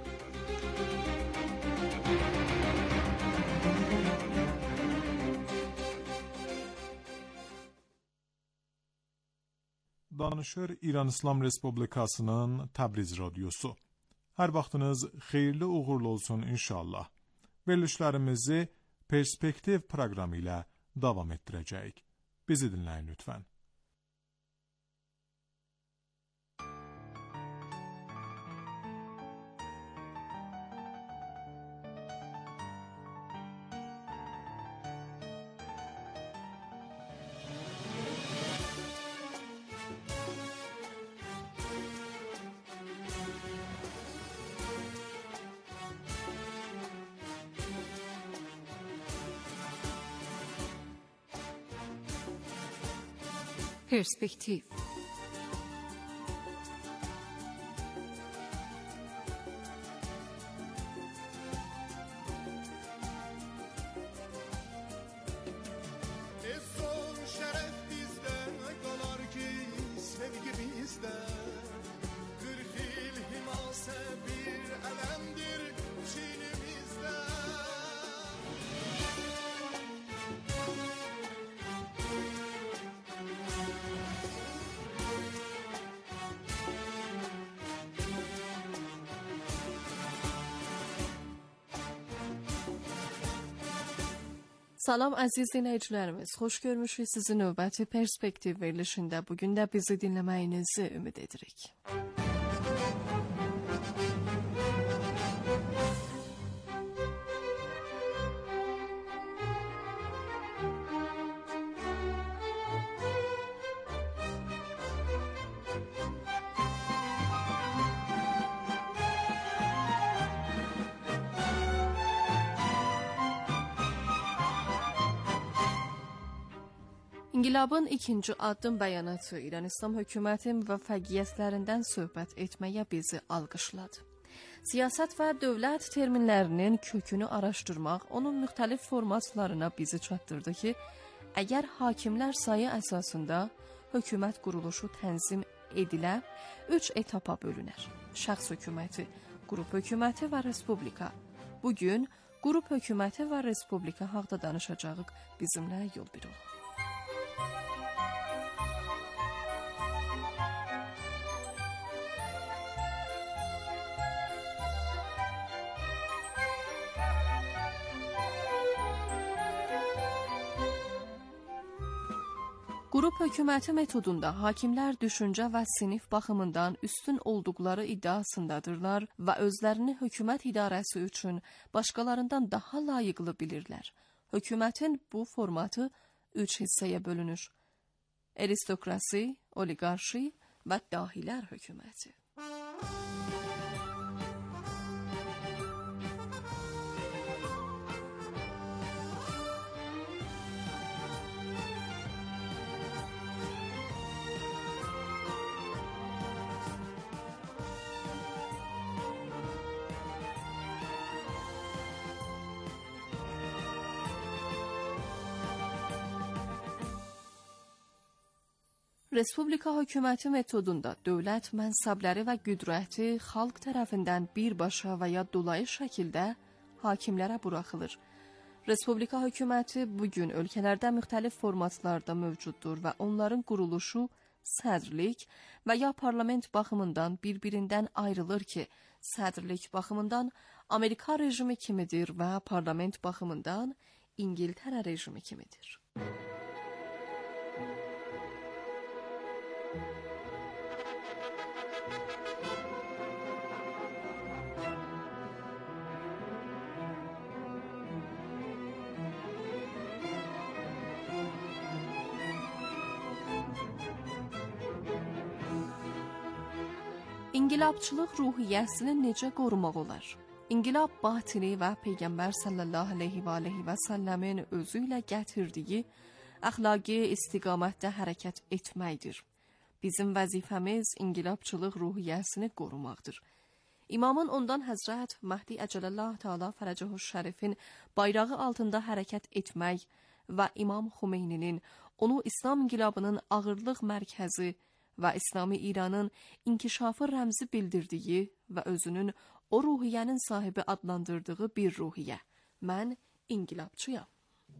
Danışır İran İslam Respublikasının Təbriz radiosu. Hər vaxtınız xeyirli uğurlu olsun inşallah. Verilişlərimizi Perspektiv proqramı ilə davam etdirəcəyik. Bizi dinləyin lütfən. Perspektiv. Salam əziz dinləyicilərimiz, xoş görmüşük sizi növbəti Perspektiv verilişində. Bugün də bizi dinləməyinizi ümid edirik. İnqilabın ikinci addım bəyanatı İran İslam hökuməti müvəffəqiyyətlərindən söhbət etməyə bizi alqışladı. Siyasət və dövlət terminlərinin kökünü araşdırmaq onun müxtəlif formatlarına bizi çatdırdı ki, əgər hakimlər sayı əsasında hökumət quruluşu tənzim edilə, üç etapa bölünər. Şəxs hökuməti, qrup hökuməti və respublika. Bugün qrup hökuməti və respublika haqda danışacağıq. Bizimlə yol bir olun. Qrup hökuməti metodunda hakimlər düşüncə və sinif baxımından üstün olduqları iddiasındadırlar və özlərini hökumət idarəsi üçün başqalarından daha layiqli bilirlər. Hökumətin bu formatı üç hissəyə bölünür. Aristokrasi, oliqarşi və dahilər hökuməti. Respublika hökuməti metodunda dövlət mənsəbləri və qüdrəti xalq tərəfindən birbaşa və ya dolayı şəkildə hakimlərə buraxılır. Respublika hökuməti bugün ölkələrdə müxtəlif formatlarda mövcuddur və onların quruluşu sədrlik və ya parlament baxımından bir-birindən ayrılır ki, sədrlik baxımından Amerika rejimi kimidir və parlament baxımından İngiltərə rejimi kimidir. İnqilabçılıq ruhiyyəsini necə qorumaq olar? İnqilab batili və Peyğəmbər sallallahu aleyhi və aleyhi və səlləmin özü ilə gətirdiyi əxlaqi istiqamətdə hərəkət etməkdir. Bizim vəzifəmiz inqilabçılıq ruhiyyəsini qorumaqdır. İmamın ondan Həzrət Məhdi Əcələllah Teala Fərəcəhu Şərifin bayrağı altında hərəkət etmək və İmam Xumeyninin onu İslam inqilabının ağırlıq mərkəzi və İslami İranın inkişafı rəmzi bildirdiyi və özünün o ruhiyyənin sahibi adlandırdığı bir ruhiyyə. Mən inqilabçıyam.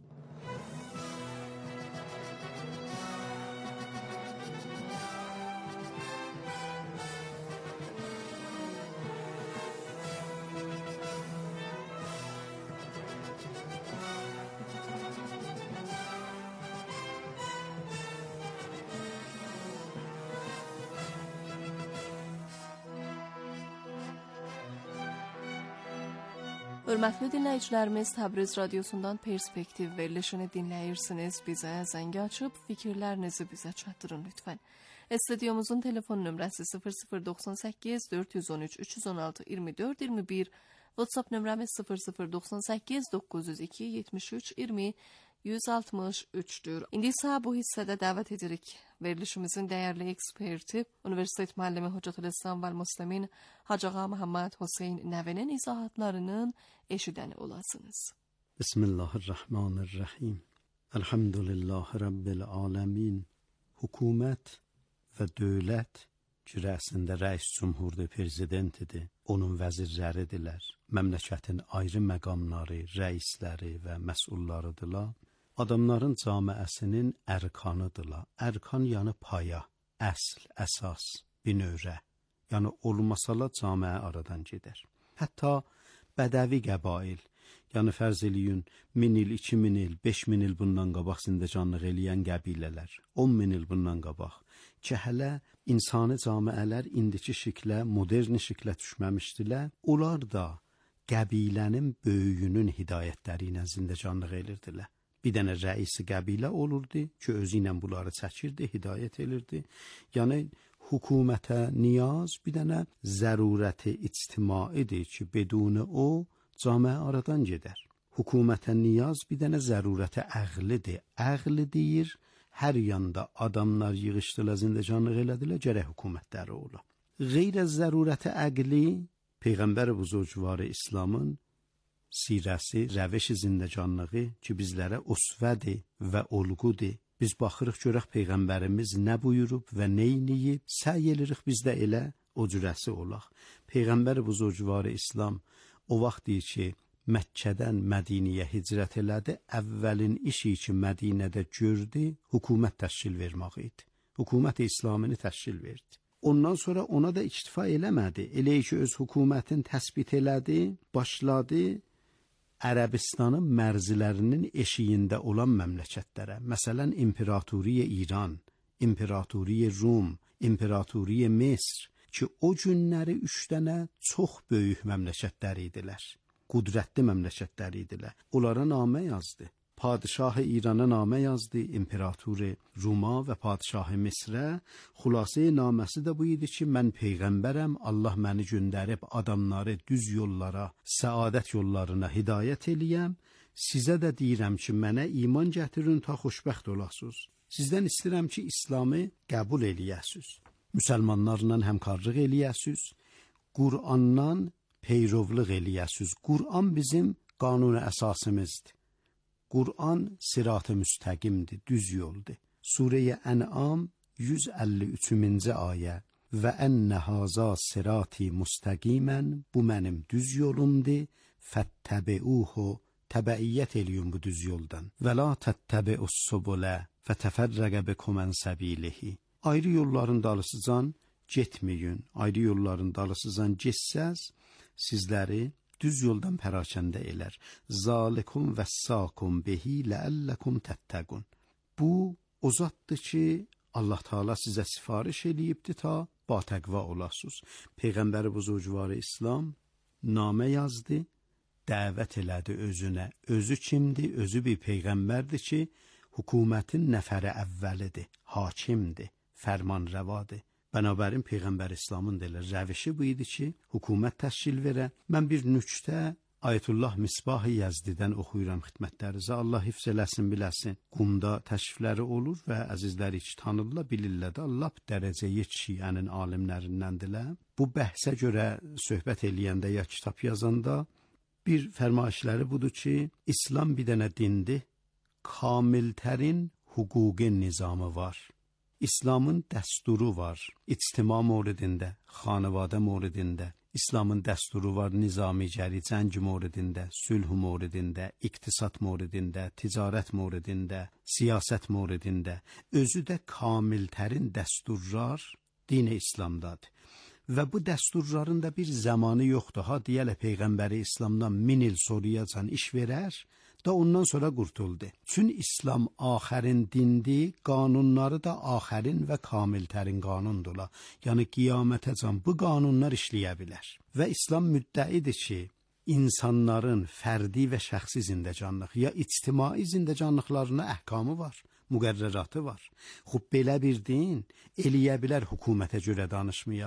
Hörmətli dinləyicilərimiz, Təbriz radiosundan Perspektiv verilişini dinləyirsiniz. Bizə zəng açıb fikirlərinizi bizə çatdırın lütfən. Studyomuzun telefon nömrəsi sıfır sıfır doxsan səkkiz dörd yüz on üç üç yüz on altı iyirmi dörd iyirmi bir, WhatsApp nömrəmiz sıfır sıfır doxsan səkkiz doqquz yüz iki yetmiş üç iyirmi yüz altmış üçdür. İndi isə bu hissədə dəvət edirik verilişimizin dəyərli eksperti, Universitet müəllimi Hocatülislam və Müslimin Hacı Ağa Məhəmməd Hüseyn Nəvinin izahatlarının eşidəni olasınız. Bismillahirrahmanirrahim. Elhamdülillah Rabbil alemin. Hükümet və dövlət ki, rəsində rəis cümhurdur, prezidentidir, onun vəzirləridirlər, məmləkətin ayrı məqamları, rəisləri və məsullarıdırlar. Adamların camiəsinin ərkanıdırlar. Ərkan yəni paya, əsl, əsas, binövrə. Yəni olmasalar camiə aradan gedər. Hətta bədəvi qəbail, yəni fərz eləyin, min il, iki min il, beş min il bundan qabaq zindəcanlıq eləyən qəbilələr, on min il bundan qabaq ki, hələ insani camiələr indiki şiklə, modern şiklə düşməmişdilər, onlar da qəbilənin böyüyünün hidayətləri ilə zindəcanlıq elirdilər. Bir dənə rəisi qəbilə olurdu ki, özü ilə bunları çəkirdi, hidayət elirdi. Yəni, hükümətə niyaz bir dənə zərurəti ictimaidir ki, beduni o, camiə aradan gedər. Hükümətə niyaz bir dənə zərurəti əqlidir. Əqli deyir, hər yanda adamlar yığışdılar, zindəcanlıq elədilər, gərək hükümətləri ola. Qeyrə zərurəti əqli, Peyğəmbər buzurgvarı İslamın sirəsi, rəveş zindəcanlığı ki, bizlərə usvədir və olğudur. Biz baxırıq görək Peyğəmbərimiz nə buyurub və neyniyib, səy edirik biz də elə o cürəsi olaq. Peyğəmbər buzurgvarı İslam o vaxt deyir ki, Məkkədən Mədiniyə hicrət elədi, əvvəlin işi ki, Mədinədə gördü, hükümət təşkil vermək idi. Hükümət İslamını təşkil verdi. Ondan sonra ona da iktifa eləmədi. Elə ki, öz hükümətini təsbit elədi, başladı Ərəbistanın mərzilərinin eşiyində olan məmləkətlərə. Məsələn, İmperatoriya İran, İmperatoriya Rum, İmperatoriya Misr ki, o günləri üç dənə çox böyük məmləkətlər idilər. Qudrətli məmləkətlər idilər. Onlara namə yazdı. Padişahı İrana namə yazdı, İmperatori Ruma və Padişahı Misrə. Xülasə naməsi də bu idi ki, mən Peyğəmbərəm, Allah məni göndərib adamları düz yollara, səadət yollarına hidayət eləyəm. Sizə də deyirəm ki, mənə iman gətirin ta xoşbəxt olasınız. Sizdən istəyirəm ki, İslamı qəbul eləyəsiniz. Müsəlmanlarla həmkarlıq eləyəsiniz. Qur'andan peyrovluq eləyəsiniz. Qur'an bizim qanun əsasımızdır. Qur'an sirat-ı müstəqimdir, düz yoldur. Surə-i Ən'am yüz əlli üçüncü ayə və ənə haza sirati müstəqimən, bu mənim düz yolumdur, fəttəbi'uhu, təbəiyyət eləyin bu düz yoldan. Və la təttəbi'us subulə fətəfərrəqə bikum ən səbilihi. Ayrı yolların dalısıcan getməyin, ayrı yolların dalısıcan getsəz, sizləri düz yoldan pərakəndə elər. Zalikum vəssakum bihi ləəlləkum təttəqun. Bu, o zatdır ki, Allah Teala sizə sifariş eləyibdir ta batəqva olasınız. Peyğəmbəri buzurgvarı İslam namə yazdı, dəvət elədi özünə. Özü kimdir? Özü bir peyğəmbərdir ki, hökumətin nəfəri əvvəlidir, hakimdir, fərmanrəvadır. Bənabərin Peyğəmbər İslamın deyilir, rəvişi bu idi ki, hükümət təşkil verə. Mən bir nüktə Ayətullah Misbah-ı Yəzdidən oxuyuram xidmətlərinizə. Allah hifz eləsin, biləsin. Qumda təşrifləri olur və əzizləri ki, tanırlar, bilirlər də. Allah dərəcəyə şiənin alimlərindəndirlər. Bu bəhsə görə söhbət eləyəndə ya kitab yazanda bir fərmayişləri budur ki, İslam bir dənə dindir, kamiltərin hüquqi nizamı var. İslamın dəsturu var, ictima moridində, xanəvadə moridində. İslamın dəsturu var, nizami-gəri, cəng moridində, sülh moridində, iqtisad moridində, ticarət moridində, siyasət moridində. Özü də kamiltərin dəsturlar din-i İslamdadır. Və bu dəsturların da bir zamanı yoxdur. Ha, deyələ Peyğəmbəri İslamdan min il sonrayacan iş verər, da ondan sonra qurtuldu. Çün İslam axərin dindir, qanunları da axərin və kamiltərin qanundurlar. Yəni qiyamətəcən bu qanunlar işləyə bilər. Və İslam müddəidir ki, insanların fərdi və şəxsi zindəcanlıq ya ictimai zindəcanlıqlarına əhkamı var, müqərrəratı var. Xub belə bir din eləyə bilər hökumətə görə danışmaya.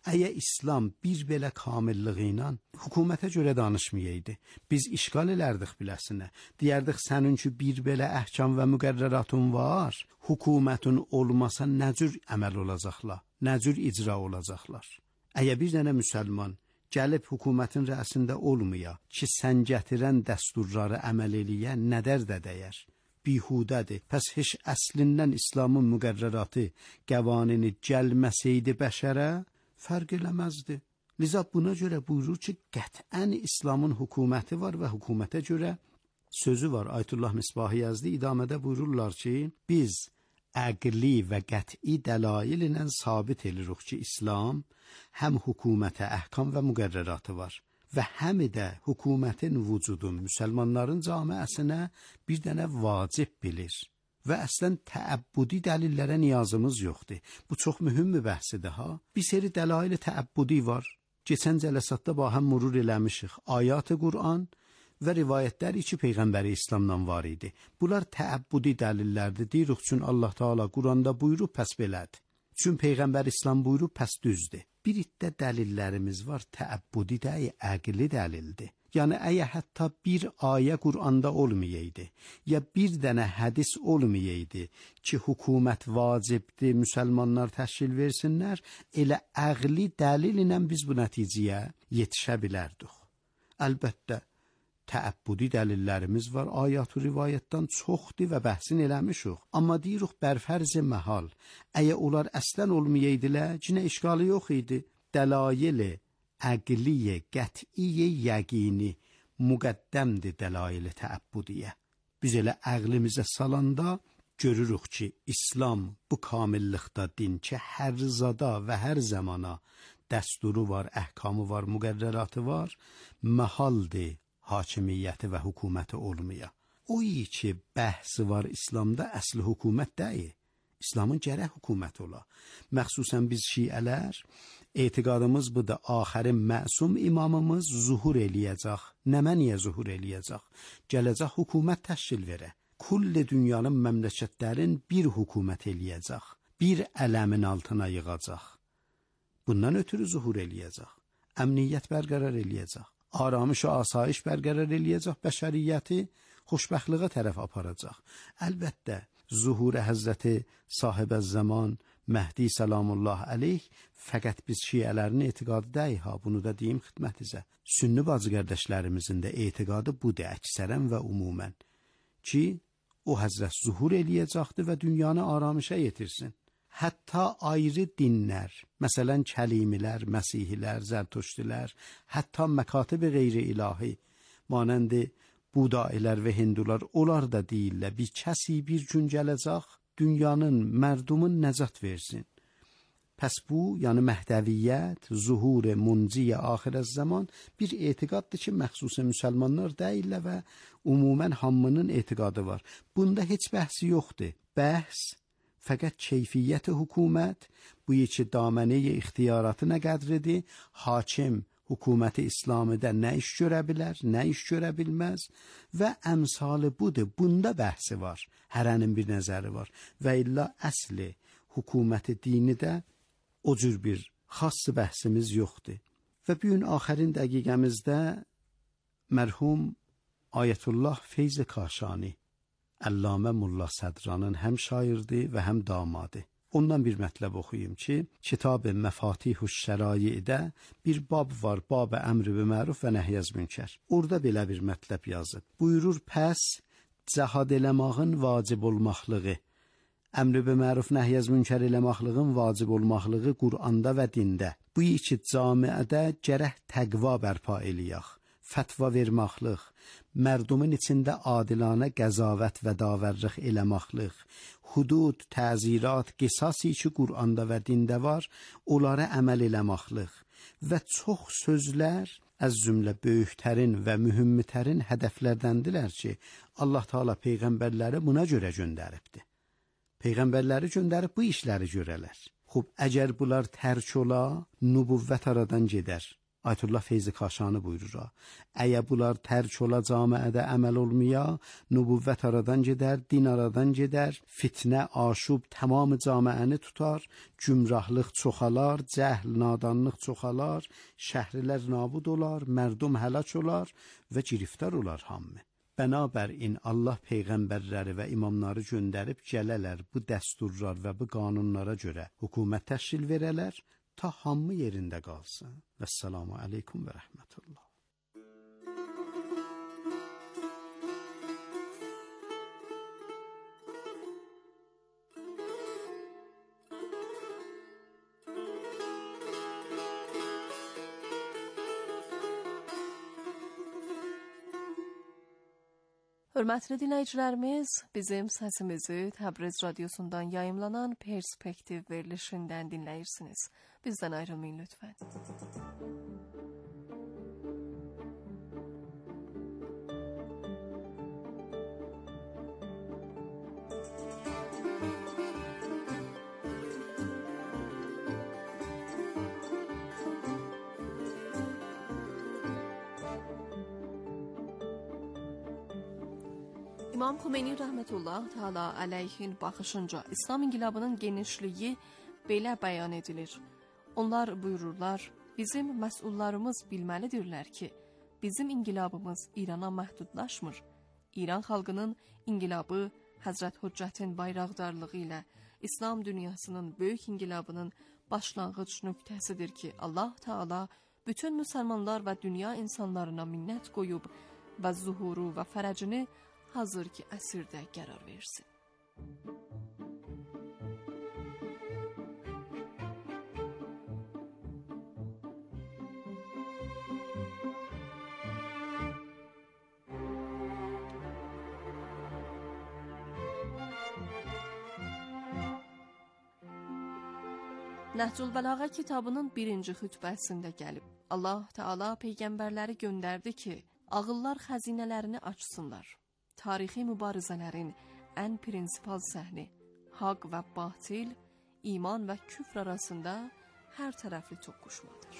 Əgər İslam bir belə kamilliyi ilə hökumətə görə danışmayaydı, biz işğal elərdik biləsinə. Deyərdik sənin üçün bir belə əhkam və müqərrəratın var, hökumətin olmasa nə cür əməl olacaqlar, nə cür icra olacaqlar. Əgər bir dənə müsəlman gəlib hökumətin rəisində olmaya ki, sən gətirən dəsturları əməl eləyə nədər də dəyər? Bihudədir. Pəs heç əslindən İslamın müqərrəratı, qəvanini gəlməsəydi bəşərə, fərq eləməzdi. Liza buna görə buyurur ki, qətən İslamın hökuməti var və hökumətə görə sözü var. Ayətullah Misbahi yazdı, idamədə buyururlar ki, biz əqli və qət'i dəlail ilə sabit edirik ki, İslam həm hökumətə əhkam və müqərrəratı var və həm də hökumətin vücudun müsəlmanların camiəsinə bir dənə vacib bilir. Və əslən təəbbüdi dəlillərə niyazımız yoxdur. Bu çox mühüm bir bəhsidir ha. Bir seri dəlail təəbbüdi var. Keçən cələsatda ba həm murur eləmişik. Ayat-ı Quran və rivayətlər iki Peyğəmbəri İslamdan var idi. Bunlar təəbbüdi dəlillərdir. Deyirik üçün Allah Taala Quranda buyurub pəs belədir. Çün Peyğəmbər İslam buyurub pəs düzdür. Bir iddə dəlillərimiz var, təəbbüdi dəyi, əqli dəlildir. Yəni, əgər hətta bir ayə Quranda olmayaydı, ya bir dənə hədis olmayaydı ki, hökumət vacibdir, müsəlmanlar təşkil versinlər, elə əqli dəlil ilə biz bu nəticəyə yetişə bilərdik. Əlbəttə, təəbbüdi dəlillərimiz var, ayat-ı rivayətdən çoxdur və bəhsin eləmişik. Amma deyirik, bərfərz məhal, əgər onlar əslən olmayaydılar, cinə işğalı yox idi. Dəlayili, əqliyə, qət'iyə, yəqini müqəddəmdir dəlayili təəbbudiyə. Biz elə əqlimizə salanda görürük ki, İslam bu kamillikdə din ki, hər zada və hər zamana dəsturu var, əhkamı var, müqərrəratı var, məhaldir hakimiyyəti və hökuməti olmaya. O iyi ki, bəhsi var İslamda, əsli hökumət deyil. İslamın gərək hökumət ola. Məxsusən biz şiələr, etiqadımız budur, axərin məsum imamımız zuhur eləyəcək. Nəmə niyə zuhur eləyəcək? Gələcək hökumət təşkil verə. Kulli dünyanın məmləkətlərin bir hökumət eləyəcək. Bir ələmin altına yığacaq. Bundan ötürü zuhur eləyəcək. Əmniyyət bərqərar eləyəcək. Aramış və asayiş bərqərar eləyəcək. Bəşəriyyəti xoşbəxtliyə tərəf aparacaq. Əlbəttə, zuhur Həzrəti Sahib əz-Zaman Məhdi Səlamullah əleyh fəqət biz şiələrin etiqadı deyil ha, bunu da deyim xidmətinizə. Sünni bacı qardaşlarımızın da etiqadı budur əksərən və umumən ki, o Həzrət zuhur eləyəcəkdir və dünyanı aramışa yetirsin. Hətta ayrı dinlər, məsələn kəlimilər, məsihilər, zərtuşdilər, hətta məkatib qeyri ilahi, manəndi Budailər və Hindular, onlar da deyirlər, bir kəsi bir gün gələcək, dünyanın, mərdumun nəcat versin. Pəs bu, yəni məhdəviyyət, zuhur, munziyə, axirət zaman bir etiqaddır ki, məxsusən müsəlmanlar deyirlər və umumən hamının etiqadı var. Bunda heç bəhsi yoxdur. Bəhs, fəqət keyfiyyət hökumət, bu iki damənəyə ixtiyaratı nə qədridir, hakim, hökuməti İslamidə nə iş görə bilər, nə iş görə bilməz və əmsalı budur. Bunda bəhsi var, hərənin bir nəzəri var və illa əsli hökuməti dini də o cür bir xas bəhsimiz yoxdur. Və bu gün axərin dəqiqəmizdə mərhum Ayətullah Feyz Kaşani, Əllamə Mulla Sədranın həm şairdir və həm damadı. Ondan bir mətləb oxuyum ki, Kitab-ı Məfatihüş Şəraidə bir bab var, Bab-ı Əmr-i Biməruf və Nəhyəz Münkər. Orada belə bir mətləb yazıb. Buyurur, pəs cəhad eləmağın vacib olmaqlığı, Əmr-i Biməruf, Nəhyəz Münkər eləmaqlığın vacib olmaqlığı Quranda və dində. Bu iki camiədə gərək təqva bərpa eləyək. Fətva vermaqlıq, mərdumun içində adilanə qəzavət və davərrıq eləmaqlıq, hudud, təzirat, qisasi ki Quranda və dində var, onlara əməl eləmaqlıq və çox sözlər az cümlə böyüklərin və mühümmitlərin hədəflərdəndirlər ki, Allah Taala peyğəmbərləri buna görə göndəribdir. Peyğəmbərləri göndərib bu işləri görələr. Xub, əgər bunlar tərk ola, nübüvvət aradan gedər. Ayətullah Feyzi Kaşani buyurur: "Əgər bunlar tərk ola cəmiədə əməl olmaya, nübüvvət aradan gedər, din aradan gedər, fitnə, aşub tamam cəmiəni tutar, gümrahlıq çoxalar, cəhl, nadanlıq çoxalar, şəhərlər nabud olar, mərdum həlak olar və giriftar olar hamı." Bənabər-in Allah peyğəmbərləri və imamları göndərib gələlər bu dəsturlar və bu qanunlara görə hökumət təşkil verələr ta hamı yerində qalsın. Vəssalamu aleykum və rəhmətullah. Hörmətli dinləyicilərimiz, bizim səsimizi Təbriz radiosundan yayımlanan Perspektiv verilişindən dinləyirsiniz. Bizdən ayrılmayın lütfən. İmam Xomeyni rəhmətullah Teala əleyhin baxışınca İslam inqilabının genişliyi belə bəyan edilir. Onlar buyururlar: "Bizim məsullarımız bilməlidirlər ki, bizim inqilabımız İrana məhdudlaşmır. İran xalqının inqilabı Həzrət Hüccətin bayraqdarlığı ilə İslam dünyasının böyük inqilabının başlanğıc nöqtəsidir ki, Allah Teala bütün müsəlmanlar və dünya insanlarına minnət qoyub və zuhuru və fərəcini hazır ki əsirdə qərar versin." Nəhcül Bəlağə kitabının birinci xütbəsində gəlib, Allah Teala peyğəmbərləri göndərdi ki, ağıllar xəzinələrini açsınlar. Tarixi mübarizələrin ən prinsipal səhni, haqq və batil, iman və küfr arasında hər tərəfli toqquşmadır.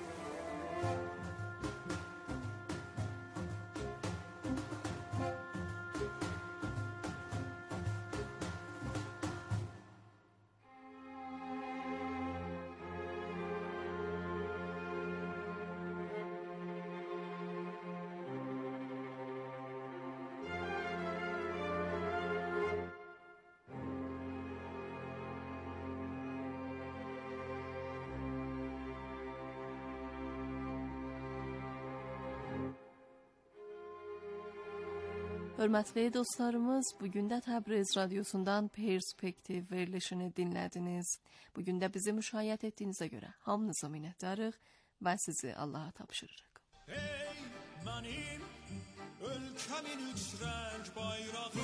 Hörmətli dostlarımız, bugün də Təbriz radiosundan Perspektiv verilişini dinlədiniz. Bugün də bizi müşahidə etdiyinizə görə hamınıza minnətdarıq və sizi Allah'a tapşırırıq. Ey mənim ölkəmin üç rəng bayrağı,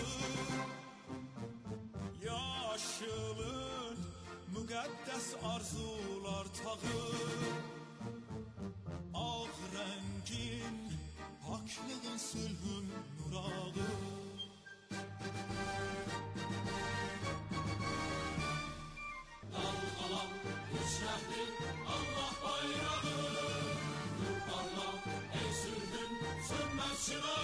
yaşılın müqəddəs arzular tağı, ağ rəngin haklığın sülhün nurağı. Dalğalan üç rəngin Allah bayrağı, nur parla ey sülhün sönməz çırağı.